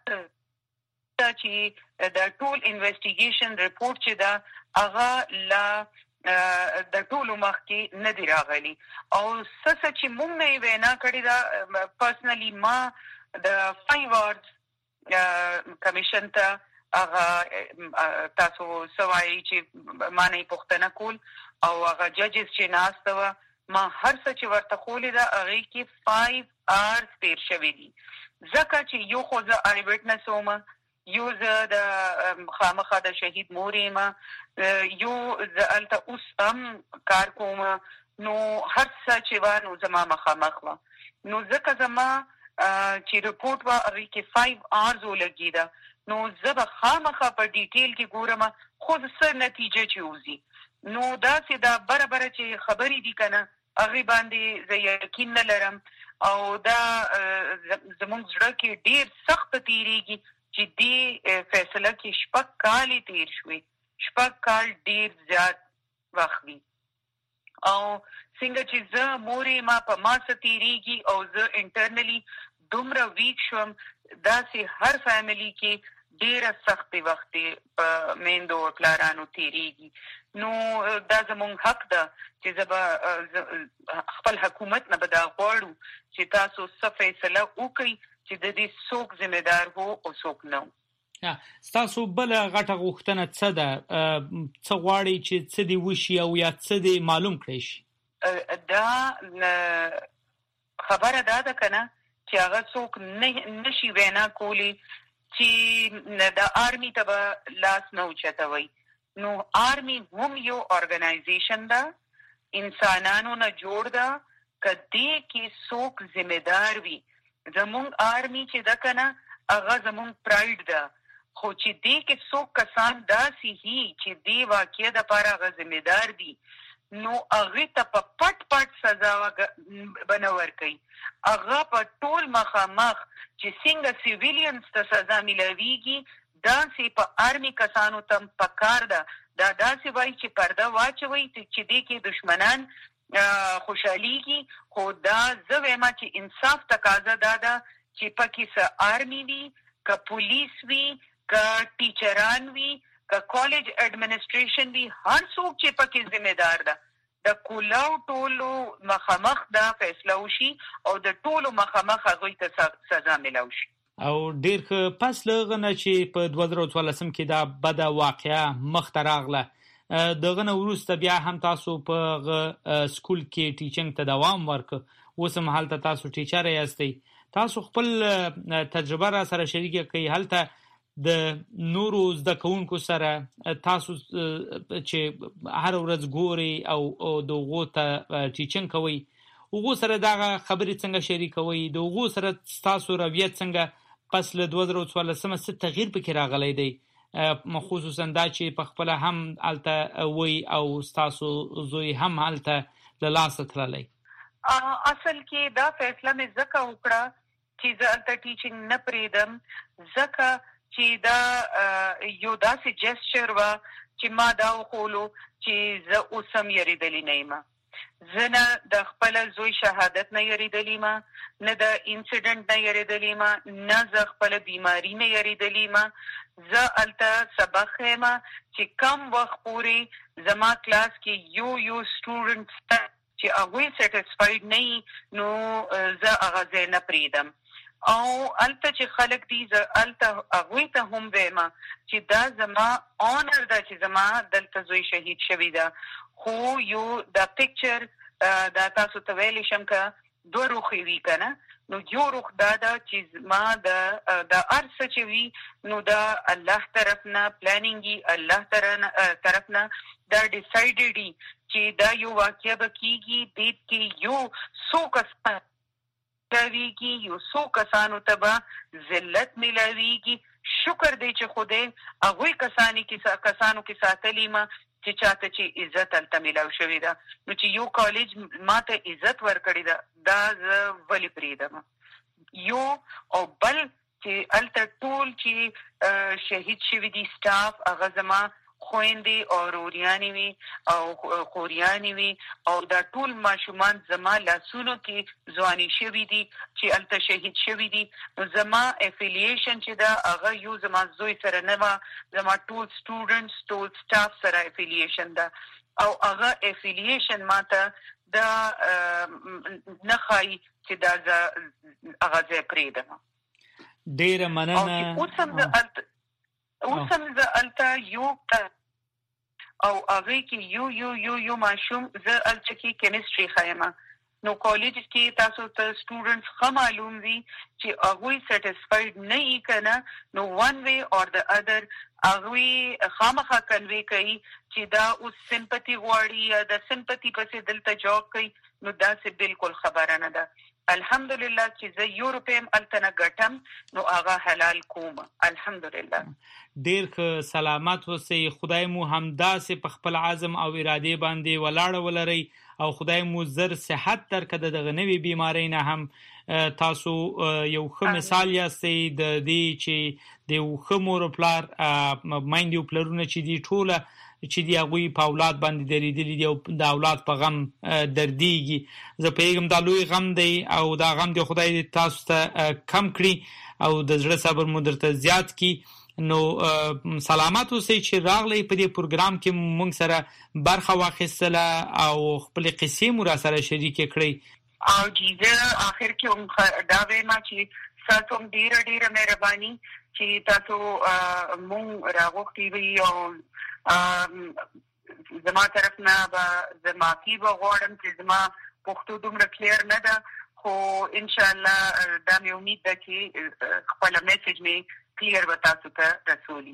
چې د ټول انویسټیګیشن ریپورت چې دا هغه لا د ټول مخ کې نه دی راغلی او څه چې موږ نه وینا کړی دا پرسنلی ما د فایو اورز کمیشن ته هغه تاسو سوای چې معنی پښتنه کول او هغه ججز چې ناستوه ما هر څه چې ورته خولې دا هغه کې فایو آرز تیر شوی دي ځکه چې یو خو زه آی وټنس وم یو زه د خامخا د شهید مورې ما یو زه الته اوس هم کار کوم نو هر څه چې و نو زما مخامخ و نو ځکه زما چې رپورټ و هغې کې فایو آورز ولګېده نو زه به خامخا په ډیټیل کې ګورم خو څه نتیجه چې وځي نو داسې دا بره بره چې خبرې دي که نه هغې باندې زه یقین نه لرم او دا زموږ زړه کې ډېر سخت تېرېږي چې دې فیصله کې شپږ کالې تېر شوې شپږ کال ډېر زیات وخت وي او څنګه چې زه مورې ما په ما څه تېرېږي او زه انټرنلي دومره ویک شوم داسې هر فیملي کې ډېره سختې وختې په میندو او پلارانو تېرېږي نو دا زموږ حق ده چې زه به خپل حکومت نه به دا غواړو چې تاسو څه فیصله وکړئ چې د دې څوک ذمهدار وو او څوک نه و. ستاسو بله غټه غوښتنه څه ده؟ څه غواړئ چې څه دې وشي او یا څه دې معلوم کړی شي؟ دا خبره دا ده که نه چې هغه څوک نشي وینا کولی چې د آرمي ته به لاس نه اوچتوي. نو آرمي هم یو ارګنایزیشن ده انسانانو نه جوړ ده که دې کې څوک ذمهدار وي. زمونږ آرمي چې ده که نه هغه زمونږ پرایډ ده خو چې دې کې څوک کسان داسې هي چې دې واقعه دپاره هغه ذمهدار دي نو هغې ته په پټ پټ سزا به نه ورکوي. هغه په ټول مخامخ چې څنګه سیویلینز ته سزا میلاویږي داسې په آرمي کسانو ته پکار ده دا داسې وایي چې پرده واچوئ چې دې کې دشمنان خوشحالیږي خو دا زه وایم چې انصاف تقاضا دا ده چې پکې څه آرمي وي که پولیس وي که ټیچران وي که کالج اډمنسټریشن وي هر څوک چې پکې ذمهدار ده د کولاو ټولو مخامخ دا فیصله وشي او د ټولو مخامخ هغوی ته سزا میلاو شي. او ډېر ښه پس له هغه نه چې په دوه زره څوارلسم کې دا بده واقعه مخته راغله دغه نه وروسته بیا هم تاسو په سکول کې ټیچنګ ته دوام ورکړ اوس هم هلته تاسو ټیچر یاستئ. تاسو خپل تجربه را سره شریکه کړئ هلته د نورو زده کوونکو سره تاسو چې هر ورځ ګورئ او د هغو ته ټیچنګ کوئ هغو سره دغه خبرې څنګه شریکوئ د هغو سره ستاسو رویه څنګه پس له دوه زره څوارلسمه څه تغییر پکې راغلی دی خصوصا دا چې په خپله هم هلته وی او ستاسو زوی هم هلته له لاسه تللی؟ اصل کې دا فیصله مې ځکه وکړه چې زه هلته ټیچنګ نه پرېږدم ځکه چې دا یو داسې جسچر وه چې ما دا وښولو چې زه اوس هم یېرېدلې نه یم. زه نه د خپل زوی شهادت نه یېرېدلې یم نه د انسیډنټ نه یېرېدلې یم نه زه خپل بیماري نه یېرېدلې یم. زه هلته سبق یم چې کم وخت پورې زما کلاس کې یو یو سټوډنټ شته چې هغوی سیټسفاید نه وي نو زه هغه ځای نه پرېږدم. او هلته چې خلک دي زه هلته هغوی ته هم وایم چې دا زما آنر ده چې زما دلته زوی شهید شوي ده خو یو دا پکچر دا تاسو ته ویلی شم که دوه روخې وي که نه نو یو روخ دا ده چې زما د هر څه چې وي نو دا الله طرف نه پلانینګ الله طرف نه دا ډیسایډډ وي چې دا یو واقعه به کېږي دې کې یو څو کسان میلاویږي یو څو کسانو ته به ذلت میلاویږي. شکر دی چې خدای هغوی کسانو کې ساتلی ما چې چاته چې عزت هلته میلاو شوې ده نو چې یو کالج ما ته عزت ورکړې ده دا زه ولې پرېږدم. یو او بل چې هلته ټول چې شهید شوي دي سټاف هغه زما خویندې او وروریانې وي او خوریانې وي او دا ټول ماشومان زما لاسونو کې ځواني شوي دي چې هلته شهید شوي دي نو زما افیلیشن چې ده هغه یو زما زوی سره نه وه زما ټول سټوډنټس ټول سټاف سره افیلیشن ده او هغه افیلیشن ما ته دا نه ښایي چې دا زه هغه ځای پرېږدم. ډېره مننه. اوس هم زه هلته اوس هم زه هلته یو او هغې کې یو یو یو یو ماشوم زه هلته کې کیمستري ښیم نو کالج کې تاسو ته سټوډنټس خو معلوم وي چې هغه سټیسفاید نه ای کنه نو ون وی اور د ادر هغه خامخا کنوي کوي چې دا اوس سمپاتي غواړي یا د سمپاتي پسې دلته جواب کوي نو دا څه بالکل خبره نه ده. الحمدلله چې زه یورپیم التنه ګټم نو هغه حلال کوم. الحمدلله. ډیر ښه سلامت اوسئ. خدای مو همداسې په خپل عزم او اراده باندې ولاړ ولري او خدای مو زر صحت درکړي دغه نوې بیماری نه هم تاسو یو ښه مثال یاستئ د دې چې د یو ښه مور پلار مایندې پلرونه چې دی ټوله چې دی هغوی په اولاد باندې درېدلي دي او د اولاد په غم دردیږي. زه پوهېږم دا لوی غم دی او دا غم دی خدای دې تاسو ته کم کړي او د زړه صبر مو درته زیات کړي. نو سلامت اوسئ چې راغلی په دې پروګرام کې موږ سره برخه واخیستله او خپلې قصې مو را سره شریکې کړئ. او جیزه آخر کې هم دا وایم چې تاسو هم ډیره ډیره مهرباني چې تاسو مونږ راغوښتي وي او زما طرف نه به زه معافي به غواړم چې زما پښتو دومره کلیر نه ده خو انشاءالله دا مې امید ده چې خپله میسج مې کلیر به تاسو ته رسولي.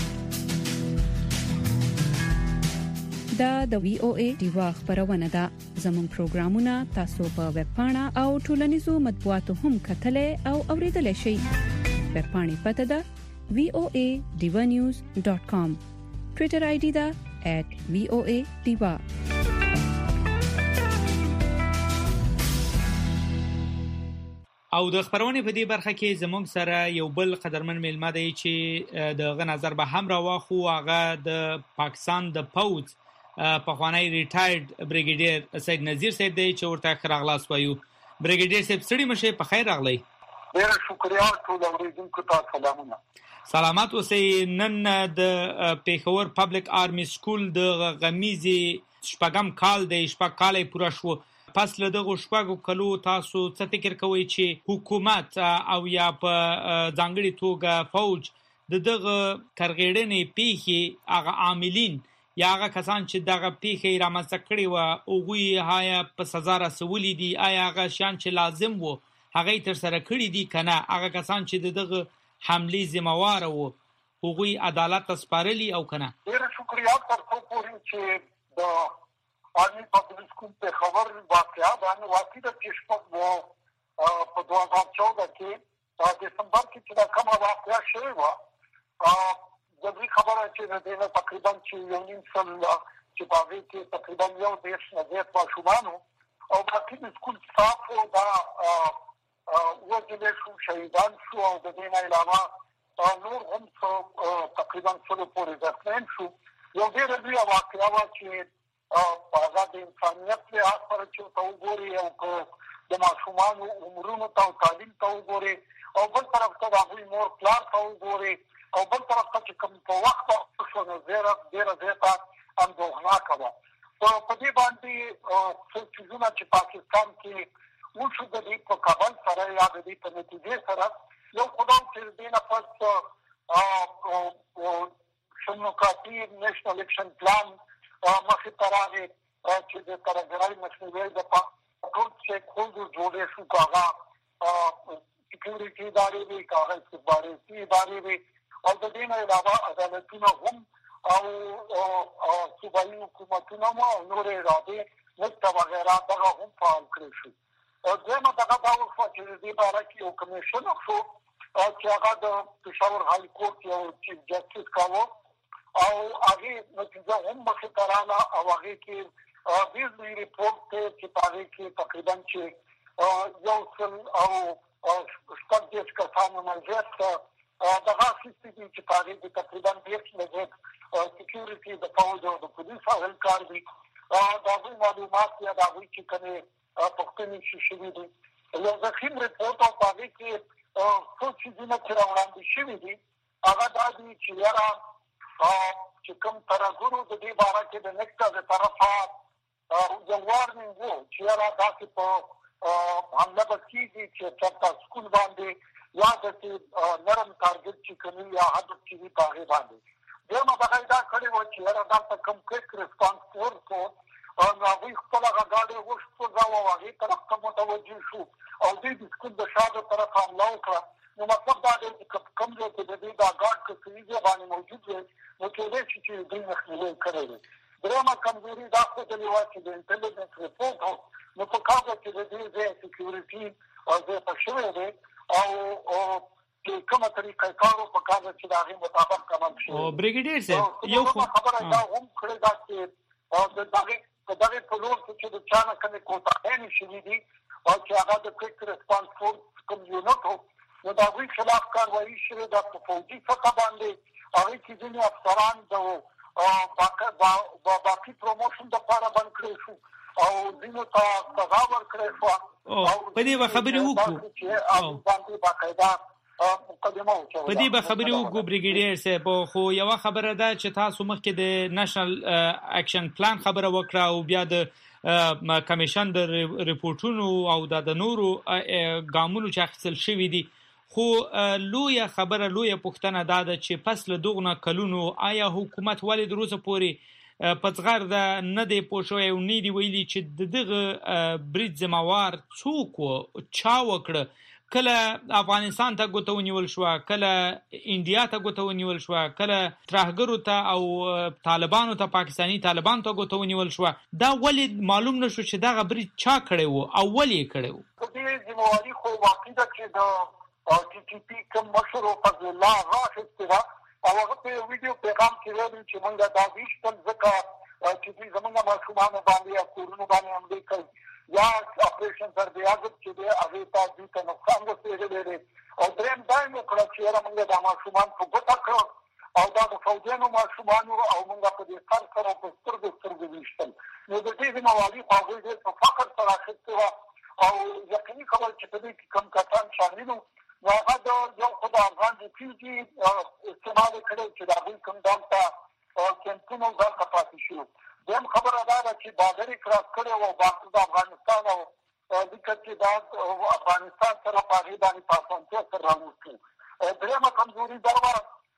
دا د وی او ای دیوا خبرونه ده. زموږ پروګرامونه تاسو په ویب پاڼه او ټولنیزو مطبوعاتو هم کتلای او اوریدلای شئ. ویب پاڼې پته ده وی او ای دیوا نیوز ډاٹ کام. ټوئیټر آی ډي ده ایٹ وی او ای دیوا. او د خبرونه په دې برخه کې زموږ سره یو بل قدرمن میلمه دی چې دغه نظر به هم راواخو. هغه د پاکستان د پوز پخوانی ریټایرډ بریګیډیر سید نذیر صاحب دی چې ورته راغلاس وایو. بریګیډیر صاحب ستړي مشه په خیر راغلی. ډیر شکریا ټول اوریدونکو ته سلامونه. سلامات اوسئ. نن د پیښور پبلک آرمی سکول د غمیزي شپږم کال دی شپږ کال پوره شو. پس له دغه شپږو کلو تاسو څه فکر کوئ چې حکومت او یا په ځانګړي توګه فوج د دغه ترغیړنې پیښې هغه عاملین یا هغه کسان چې دغه پیښې رامنځته کړې وه هغوی آیا په سزا رسولي دي؟ آیا هغه شیان چې لازم وو هغه یې ترسره کړي دي که نه؟ هغه کسان چې د دغه حملې ذمهواره وو هغوی عدالت ته سپارلي او که نه؟ ډېره شکریا تر څو پورې چې د آرمی پبلک سکول پیښور واقعه باندې واقع ده چې شپږ وو په دوه هزار چودہ کې دسمبر کې چې دا کومه واقعه شوې وه د دې خبره چې د دې نه تقریبا چې یو نیم سل چې په هغې کې تقریبا یو دېرش نه زیات ماشومان او باقي د سکول سټاف دا وژلې شو شهیدان شو او د دې نه علاوه نور هم څو تقریبا سلو پورې زخمیان شو. یو ډېره لویه واقعه وه چې هغه د انسانیت لحاظ سره چې ورته وګوري او که د ماشومانو عمرونو ته او تعلیم ته وګوري او بل طرف ته د هغوی مور پلار ته وګوري او بل طرف ته چې کوم په وخت شو نو ډېره زیاته اندوهناکه وه. په دې باندې څه څیزونه چې پاکستان کې وشو د دې په کابل سره یا د دې په نتیجې سره یو خو دا چې د دې نه پس شنوکاتي نیشنل اکشن پلان مخې ته راغی چې د ترهګرۍ مخنیوي دپاره ټول چیک هولډر جوړې شو که هغه سکیورټي ادارې وي که هغه استخباراتي ادارې وي او د دې نه علاوه عدالتونه هم او صوبایي حکومتونه هم او نورې ادارې نفت وغیره دغه هم فعال کړی شو. دویمه دغه دا وشوه چې د دې باره کې یو کمیشن شو چې هغه د پېښور های کورټ یو چیف جسټس کاوه او هغې نتیجه هم مخې ته راغله او هغې کې ډېر لوی ریپورټ دی چې په هغې کې تقریبا چې یو سل او شپږ دېرش کسانو نه زیات دغه اخیستي دي چې په هغې کې تقریبا دېرش نه زیات سکیورټي د پوځ او د پولیسو اهلکار دي. د هغوی معلومات یا د هغوی چې کومې پوښتنې چې شوي دي یو ضخیم ریپورټ او په هغې کې څو څیزونه چې راوړاندې شوي دي هغه دا دي چې یاره چې کوم ترهګرو د دې باره کې د نکټه د طرفه یو وارنینګ و چې یاره داسې په حمله به کېږي چې چېرته سکول باندې یا داسې نرم ټارګټ چې کوي یا هدف چې وي په هغې باندې. دویمه دغه یې دا کړې وه چې یاره دلته کوم کویک ریسپانس فورس و نو هغوی خپله غاډې وشپږاوه او هغې طرف ته متوجه شو او دوی د سکول د شاته طرف حمله وکړه. نو مطلب دا دی چې کوم ځای کې د دوی دا ګارډ که صحیح ځای باندې موجود وي نو کېدای شي چې دوی مخنیوی کړی وي. درېیمه کمزوري دا ښودلې وه چې د انټلیجنس رپورټ و نو په کار ده چې د دې ځای سکیورټي زیاته شوی دی او چې کومه طریقه کار په کار ده چې د هغې مطابق عمل شوی. او بریګیډیر صاحب یو خبره دا هم کړې ده چې د دغې په دغې په لور کې چې د چا نه کومې کوتاهیانې شوي دي او چې هغه د کویک ریسپانس فورس کوم یونټ و نو د هغوی خلاف کاروایي شوې ده په فوجي سطحه باندې. هغوی کې ځینې افسران د باقي پروموشن دپاره بند کړی شو او ځینو ته سزا ورکړی شوه. په دې به خبرې وکړو باندې باقاعده مقدمه وکړه. په دې به خبرې وکړو بریګیډیر صاحب. خو یوه خبره ده چې تاسو مخکې د نېشنل اکشن پلان خبره وکړه او بیا د کمیشن د ریپورټونو او د نورو ګامونو چې اخیستل شوي دي. خو لویه خبره لویه پوښتنه دا ده چې پس له دغه کلونو آیا حکومت ولې تر اوسه پورې په ځغرده نه دی پوه شوی او نه دی ویلي چې د دغه برید ذمهوار څوک و، چا وکړه؟ کله افغانستان ته ګوته ونیول شوه، کله انډیا ته ګوته ونیول شوه، کله ترهګرو ته او طالبانو ته پاکستاني طالبانو ته ګوته ونیول شوه. دا ولې معلوم نه شو چې دغه برید چا کړی و او ولې یې کړی و؟ په دې ذمهواري خو واقع ده چې د ټي ټي پي کوم مشر فضل الله هغه اخیستې ده او هغه په ویډیو پیغام کې ویلي چې موږ دا ویشتل ځکه چې دوی زموږ ماشومانو باندې یا کورونو باندې حملې کوي یا اپریشن سربیاضب چې دی هغې ته دوی ته نقصان رسېدلی دی. او درېیم دا یې وکړه چې یاره موږ دا ماشومان په ګوته کړه او دا د فوجیانو ماشومان وو او موږ په دې سر سره په سترګو سترګو ویشتل. نو د دې ذمهواري خو هغوی ډېر په فخر سره اخیستې وه او یقیني کول چې په دې کې کوم کسان شامل وو نو هغه د یو خو د افغان ریفیوجي استعمال یې کړی چې د هغوی کوم ډول ته کیمپونو ځان ته پاتې شو. دویم خبره دا ده چې بارډر یې کراس کړی و او باقي د افغانستان او ځکه چې دا افغانستان سره په هغې باندې په اسانتیا سره راوستو. درېیمه کمزوري دا وه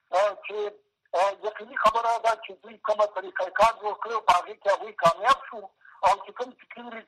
چې یقیني خبره ده چې دوی کومه طریقه کار جوړ کړی او په هغې کې هغوی کامیاب شو او چې کوم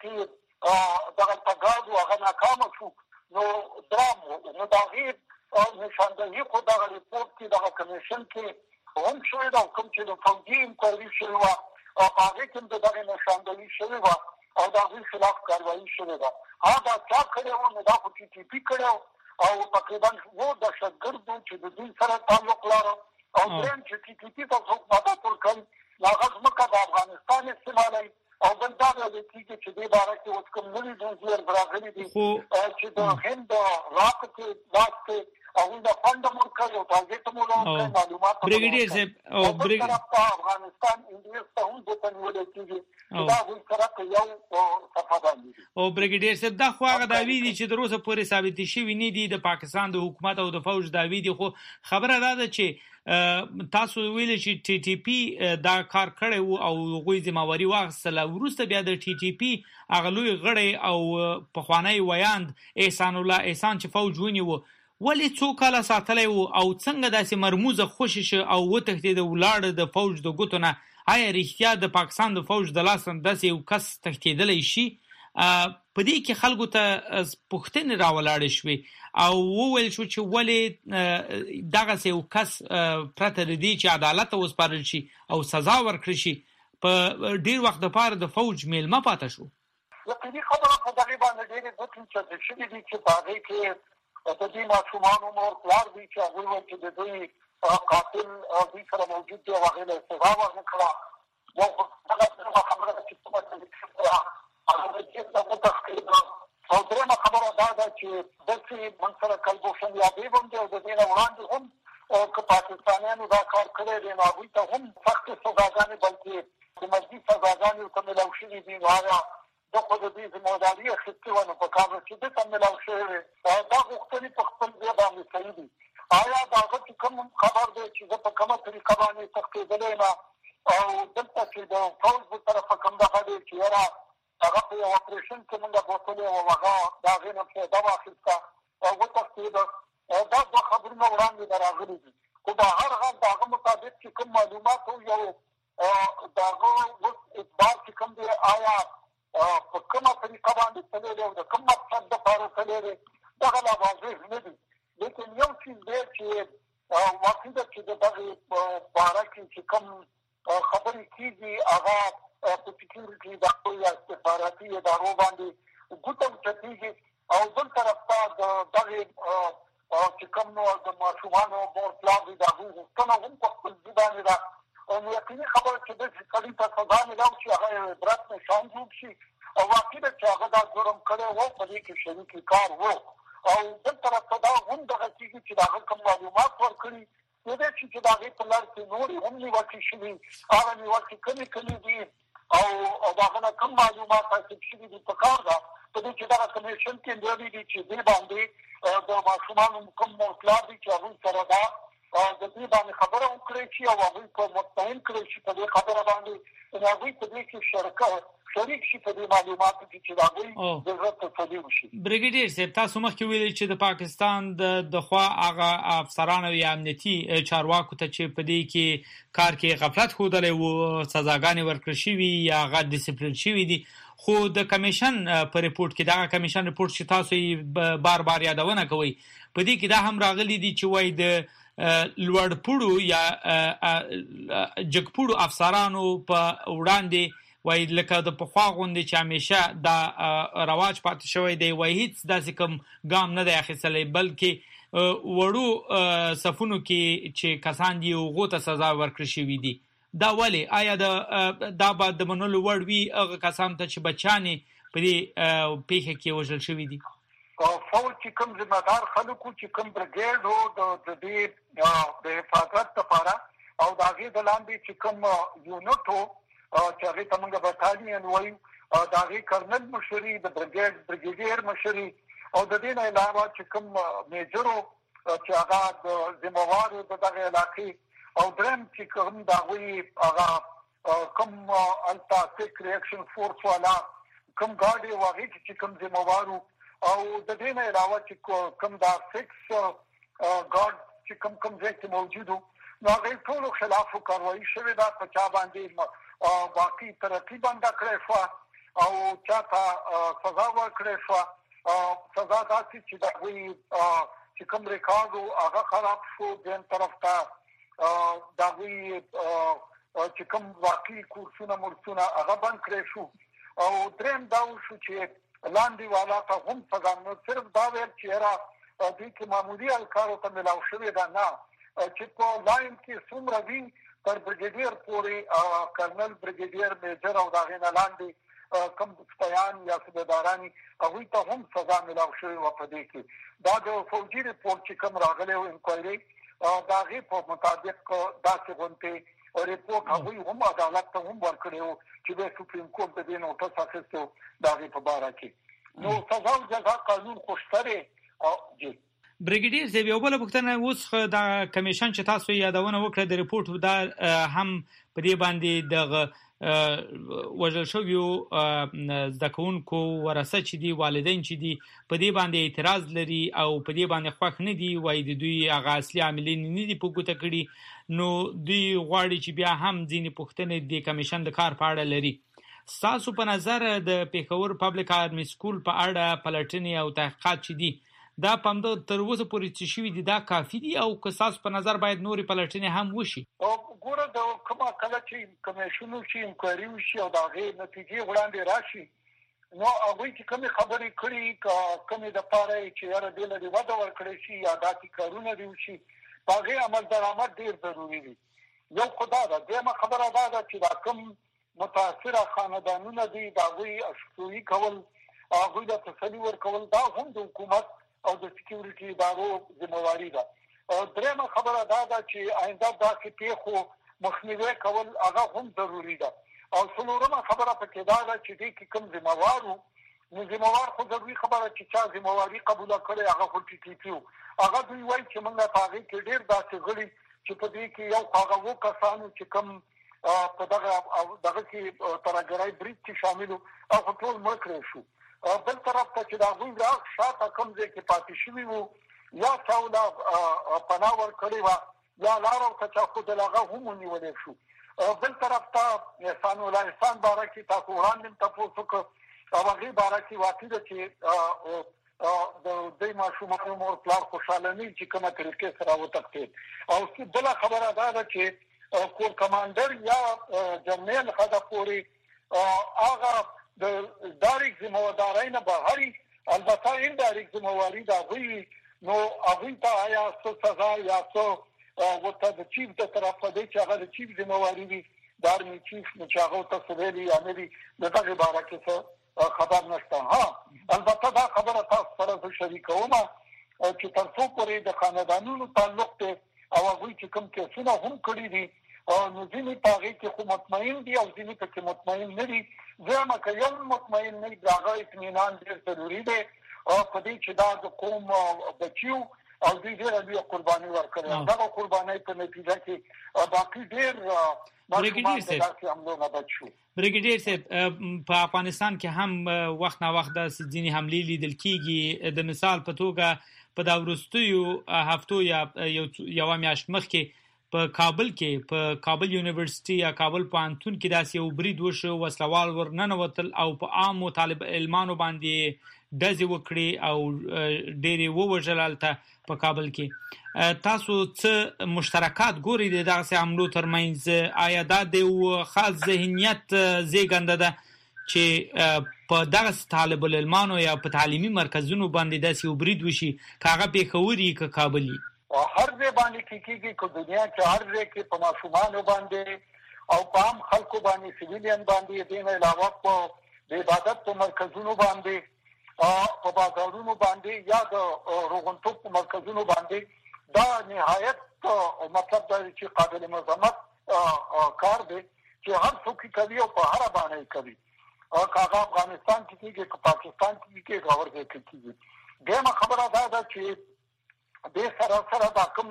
سکیورټي دغلته ګارډ و هغه ناکامه شو. نو درام نو د هغې نشاندهي خو دغه ریپورټ کې دغه کمیشن کې هم شوې ده او کوم چې د فوجي انکوایري شوې وه او په هغې کې هم د دغې نشاندهي شوې وه او د هغوی خلاف کاروایي شوې ده. هغه دا چا کړی و نو دا خو ټي ټي پي کړی او تقریبا اووه دهشتګرد وو چې د دوی سره تعلق لاره او درېیم چې ټي ټي پي ته څوک مدد ورکوي نو هغه ځمکه د افغانستان استعمالوي او بل دا ویل کېږي چې دې باره کې اوس کوم نوي جزیات راغلي دي چې د هند راک کې لاس کې هغوی د فنډ هم ورکوي او تارګېټ هم ورکوي معلومات بریګیډیر صاحب او بل طرف ته افغانستان انډیا ته هم ګوته نیولی کېږي چې دا هغوی سره په یو صفحه باندې دي. او بریګیډیر صاحب دا خو هغه دعوې دي چې تر اوسه پورې ثابتې شوي نه دي د پاکستان د حکومت او د فوج دعوې دي. خو خبره دا ده چې تاسو ویل چې ټي ټي پي دا کار کړی وو او هغوی ذمهواري واخیستله. وروسته بیا د ټي ټي پي هغه لوی غړی او پخوانی ویاند احسان الله احسان چې فوج ونیوه ولې څو کاله ساتلی وو او څنګه داسې مرموزه خوشې شه او وتښتېده ولاړه د فوج د ګوتو نه؟ آیا رښتیا د پاکستان د فوج د لاسه داسې یو کس تښتېدلی شي؟ په دې کې خلکو ته پوښتنې راولاړې شوې او وویل شو چې ولې دغسې یو کس پرته د دې چې عدالت ته وسپارل شي او سزا ورکړل شي په ډېر وخت دپاره د فوج میلمه پاته شو. یقیني خبره په دغې باندې ډېرې ګوتې چتې شوي دي چې په هغې کې د دوی ماشومانو مور پلار دي چې هغوی وایي چې د دوی قاتل دوی سره موجود دی او هغې له سزا ورنه کړه. یو دغه خبره ده چې کومه طریقه هغه چېرته وتښتېده. او درېیمه خبره دا ده چې داسې موږ سره کلبوشن یادېب هم دی او د دې نه وړاندې هم که پاکستانیانو دا کار کړی دی نو هغوی ته هم سختې سزاګانې بلکې د مرګي سزاګانې ورته میلاو شوي دي. نو هغه ده خو د دوی ذمهداري اخیستې وه نو په کار ده چې ده ته میلاو شوی وې. دا غوښتنې په خپل ځای باندې صحیح دي. آیا د هغه چې کوم خبر دی چې زه په کومه طریقه باندې تښتېدلی یم او دلته چې د فوج د طرفه کوم دغه دی چې یاره هغه په یو اپریشن کې موږ بوتلې وه هغه د هغې نه فایده واخیسته او وتښتېده. دا دوه خبرونه وړاندې نه راغلي دي. خو په هر حال د هغه مطابق چې کوم معلومات یو د هغه اوس اعتبار کوم دی آیا په کومه طریقه باندې تللی او د کوم مقصد لپاره تللی دا لا واضح نه دي. لیکن یو څه دی چې واقعي ده چې د دغه باره کې چې کوم خبرې کېږي هغه په سکیورټي ادارو یا استخباراتي ادارو باندې ګوته وچتېږي او بل طرف ته د دغه چې کوم د ماشومانو مور پلار دي د هغوی غوښتنه هم په خپل ځای باندې ده. او یقیني خبره چې داسې سړي ته سزا میلاو شي هغه یو عبرت نشان جوړ شي او واقعي ده چې هغه دا جرم کړی و په دې کې شریک کار و. او بل طرف ته دا هم دغه کېږي چې د هغه کوم معلومات ورکړي کېدای شي چې د هغې په لړ کې نورې هم نیوکې شوي هغه نیوکې کمې کمې دي او د هغه نه کوم معلومات حاصل شوي دي. په کار ده په دې چې دغه کمیشن کې لري دي چې دې باندې د ماشومانو کوم مور پلار دي چې هغوی سره دا د دې باندې خبره وکړی شي او هغوی په مطمئن کړی شي په دې خبره باندې هغوی په دې کې شرکت شریک شي په دې معلوماتو کې چې هغوی د زړه تسلي وشي. بریګیډیر صاحب تاسو مخکې ویلي چې د پاکستان د خوا هغه افسرانو یا امنیتي چارواکو ته چې په دې کې کار کې غفلت ښودلی و سزاګانې ورکړل شوي یا هغه ډیسپلین شوي دي، خو د کمیشن په ریپورت کې دغه کمیشن ریپورت چې تاسو یې بار بار یادونه کوئ په دې کې دا هم راغلي دي چې وایي د لوړپوړو یا جګپوړو افسرانو په وړاندې وایي لکه د پخوا غوندې چې همیشه دا رواج پاتې شوی دی، وایي هیڅ داسې کوم ګام نه دی اخیستلی بلکې وړو صفونو کې چې کسان دي هغو ته سزا ورکړل شوي دي. دا ولې آیا دا به د منلو وړ وي هغه کسانو ته چې بچیانې په دې پیښه کې وژل شوي دي؟ فوج چې کوم ذمهدار خلک وو چې کوم برګیډ و د دې د حفاظت لپاره او د هغې د لاندې چې کوم یونټ و چې هغې ته موږ بټالین وایو د هغې کرنل مشري د برګیډ برګیډیر مشري او د دې نه علاوه چې کوم میجر و چې هغه د ذمهوار و د دغه علاقې او درېیم چې کوم د هغوی هغه کوم هلته کویک ریاکشن فورس والا کوم ګارډ و هغې چې کوم ذمهوار و او د دې نه علاوه چې کوم دا سکس ګارډ چې کوم کوم ځای کې موجود و نو هغې ټولو خلاف کاروایي شوې ده په چا باندې واقعي ترقي بنده کړې شوه او چا ته سزا ورکړې شوه. سزا داسې چې د هغوی چې کوم ریکارډ و هغه خراب شو، دویم طرف ته د هغوی چې کوم واقعي کورسونه مرسونه هغه بند کړی شو او درېیم دا وشو چې لاندې والا ته هم سزا نو صرف دا ویل چې یاره دوی کې معمولي الکارو ته میلاو شوې ده نه چې په لاین کې څومره وي تر برګیډیر پورې کرنل برګیډیر میجر او د هغې نه لاندې کوم سپیان یا صوبیداران هغوی ته هم سزا میلاو شوې وه په دې کې. دا د فوجي ریپورټ چې کوم راغلی و انکوایري د هغې په مطابق داسې غوندې ریپورټ هغوی هم عدالت ته هم ورکړی و چې د سپریم کورټ د دې نوټس اخیستی و د هغې په باره کې. نو سزا او جزا قانون خو شته دی. بریګیډیر صاحب یو بله پوښتنه اوس دا کمیشن چې تاسو یادونه وکړه د ریپورټ دا هم په دې باندې دغه وژل شویو زده کوونکو ورثه چې دي والدین چې دي په دې باندې اعتراض لري او په دې باندې خوښ نه دي، وایي د دوی هغه اصلي عاملین نه دي په ګوته کړي، نو دوی غواړي چې بیا هم ځینې پوښتنې د کمیشن د کار په اړه لري. ستاسو په نظر د پېښور پبلک آرمي سکول په اړه پلټنې او تحقیقات چې دي دا په همده تر اوسه پورې چې شوي دي دا کافي دي او که ستاسو په نظر باید نورې پلټنې هم وشي؟ ګوره د کومه کله چې کمیشن وشي انکوایري وشي او د هغې نتیجې وړاندې راشي نو هغوی چې کومې خبرې کړي کومې دپاره یې چې یاره دې له دې وده ورکړی شي یا داسې کارونه دې وشي په هغې عمل درآمد ډېر ضروري دي. یو خو دا ده. دویمه خبره دا ده چې دا کوم متاثره خاندانونه دي د هغوی اشپویي کول هغوی ته تسلي ورکول دا هم د حکومت او د سکیورټي ادارو ذمهواري ده. درېیمه خبره دا ده چې آینده داسې پیښو مخنیوی کول هغه هم ضروري ده. او څلورمه خبره پکې دا ده چې دې کې کوم ذمهوار وو نو ذمهوار خو ضروري خبره چې چا ذمهواري قبوله کړې هغه خو ټي ټي پي وو. هغه دوی وایي چې موږ په هغې کې ډېر داسې غړي چې په دې کې یو هغه اووه کسانو چې کوم په دغه دغه کې ترهګرۍ برید کې شامل وو هغه ټول مړه کړی شو. بل طرف ته چې د هغوی راغ شاته کوم ځای کې پاتې شوي وو یا چا وله پناه ورکړې وه یا لاره ورته چا ښودل هغه هم ونیولی شو. بل طرف ته احسان الله احسان بارکي تاسو وړاندې تاسو کو او هغه بارکي واقع ده چې د دې ماشومانو مور پلار خوشاله نه چې کومه طریقې سره وتښتید او څه بل خبره ده چې کور کمانډر یا جنرال خدا پوری هغه د دایرک ذمہوارۍ نه بهري البته این دایرک ذمہواری دا وی نو هغه ته آیا څه سزا یا څه وته د چیف د طرفه دی چې هغه د چیف ذمہواری وي دارمي چیف نو چې هغه ته ویلي یا نه دي دغه بارکه څه خبر نشته. ها البته دا خبره تاسو سره شریکوم چې تاسو پرې د خاندانونو تعلق ته او هغه چې کوم کیسونه هم کړی دي نو ځینې پاغي کې خو مطمئن دي او ځینې پکې مطمئن نه دي. زما که یو مطمئن نه دی هغه اطمینان ډېر ضروري دی او په دې چې دا د قوم بچیو او دې ډېر لوی قرباني ورکړي دا قرباني په نتیجه کې باقي ډېر بریګیډیر صاحب بریګیډیر صاحب په افغانستان کې هم وخت نه وخت د ځینې حملې لیدل کیږي. د مثال په توګه په دا ورستیو هفتو یا یو میاشت مخکې په کابل کې په کابل یونیورسيټي یا کابل پوهنتون کې داسې یو برید وشو وسلوال ورننوتل او په عام طالب علمانو باندې دځي وکړي او ډېری ووجلالته په کابل کې تاسو څه مشترکات ګوري د دغه عملو ترمنځ؟ آیا دا د خاص ذهنیت زیږنده ده چې په دغه طالب علمانو یا په تعلیمي مرکزونو باندې داسې یو برید وشي کاغه پیښوري ک کابلی هر ځای باندې کیږي کو دنیا کې هر ځای کې په ماشومان باندې او په عام خلکو باندې سیویلین باندې دین علاوه په عبادت په مرکزونو باندې په بازارونو باندې یا د روغتون په مرکزونو باندې دا نهایت مطلب دا چې قابل مذمت کار دی چې هر څوک کوي او په هر باندې کوي او کاغه افغانستان کې کېږي که پاکستان کې کېږي او ورته کېږي. دغه خبره دا ده چې د سره سره دا کوم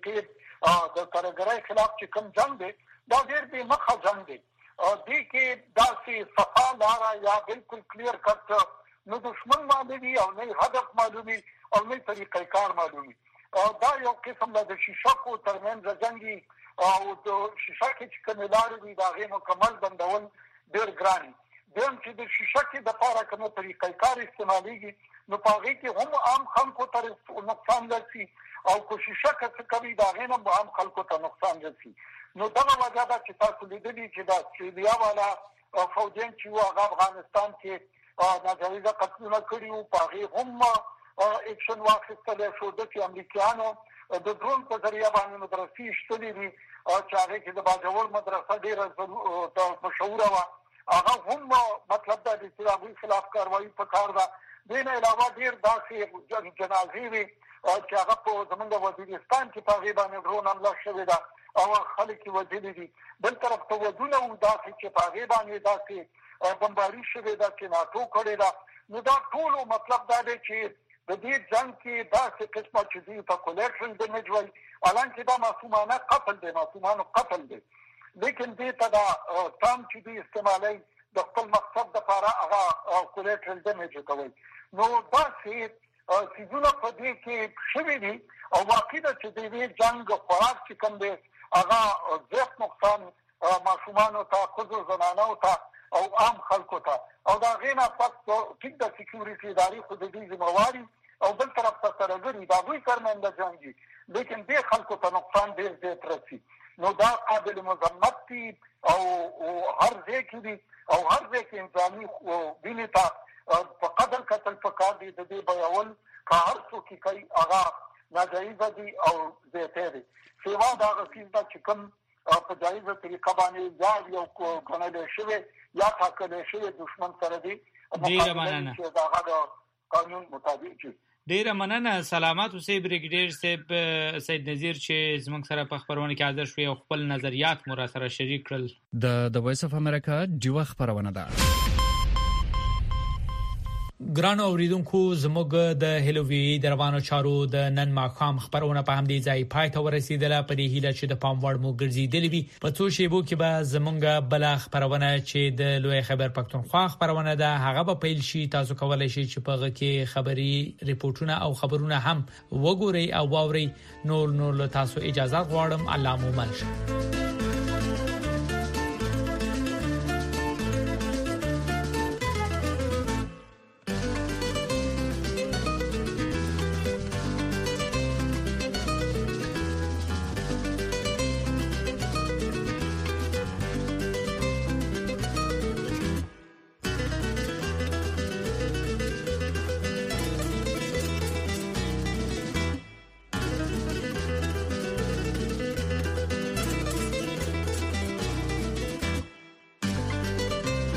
طریقې د ترګرای خلاف چې کوم جنگ دی دا ډېر به مخه جنگ دی او دې کې داسې صفا لاره یا بالکل کلیر کټ نو دشمن معلومي او نه هدف معلومي او نه طریقې کار معلومي. دا یو قسم د شیشکو ترمنځ جنگي او د شیشکې چې کوم لارې دي دا غي مکمل بندول ډېر ګران دي چې د شیشکې د لپاره کوم طریقې کار استعماليږي نو پاغي کې هم عام خلکو ته نقصان رسي او کوشش کوي کوي دا غي نه عام خلکو ته نقصان رسي. نو دا وجه ده چې تاسو لیدلي چې دا سیریا والا فوجین چې هغه افغانستان کې ناجایزه قتلونه کړي او پاغي هم اکشن واخیستل شو د امریکایانو د درون په ذریعہ باندې مدرسې شتلې دي چې هغه کې د باجوړ مدرسه ډیره مشهوره و هغه هم مطلب دا چې هغه خلاف کاروایی وکړ. دا دین علاوه ډیر داسې جنازې وي چې هغه په زمونږ وزیرستان کې په غیبه درون حمله شوې ده او خلک وځلې دي. بل طرف ته ودونه و داسې چې په غیبه داسې بمباري شوې ده چې ناتو کړې ده. نو دا ټول مطلب دا دی چې د دې جنگ کې داسې قسمه چې دی په کولیټرل ډیمیج وایي حالانکه دا معصومانه قتل دی معصومانو قتل دی لیکن دې ته دا تام چې دی استعمالي د خپل مقصد لپاره هغه کولیټرل ډیمیج کوي. نو دا چې سیزونه په دې کې شوي دي او واقع ده چې دې جنگ خوراک چې کوم دی هغه زیات نقصان معصومانو ته خزو زنانو ته او عام خلکو ته او دا غینا پس ټیک د سکیورټي ادارې خو د دې ذمہواری او بل طرف ته سرګری دا وی کارمنده جنگي لیکن دې خلکو ته نقصان ډیر زیات رسي. نو دا قابل مذمت دي او هر ځای کې دي او هر ځای کې انساني ویني ته په قدر کتل پکار دي د دې بیاول که هر څوک کوي هغه ناجایز دي او زیاته دي. سیوا دا غوښتنه چې کوم په جایزه طریقه باندې یا یو کنه شوی یا تاکل شوی دشمن سره دی ډیره مننه چې دا غو قانون مطابق دي. ډیره مننه. سلامات اوسئ بریګیډیر صاحب سید نذیر چې زموږ سره په خبرونه کې حاضر شوی او خپل نظریات مو را سره شریک کړل. د د وایس اف امریکا ډیوه خبرونه ده. ګران اوریدونکو زموږ د هلووی د روانو چارو د نن ماښام خبرونه په همدې ځای پای ته ورسیدله. په دې هیله چې د پام وړ مو ګرځیدلې وي. په څو شیبو کې به زموږ بل خبرونه چې د لوی خبر پښتونخوا خبرونه ده هغه به پیل شي. تاسو کولای شئ چې په هغه کې خبري ریپورتونه او خبرونه هم وګورئ او واورئ. نور نور له تاسو اجازه غواړم. الله مو منشه.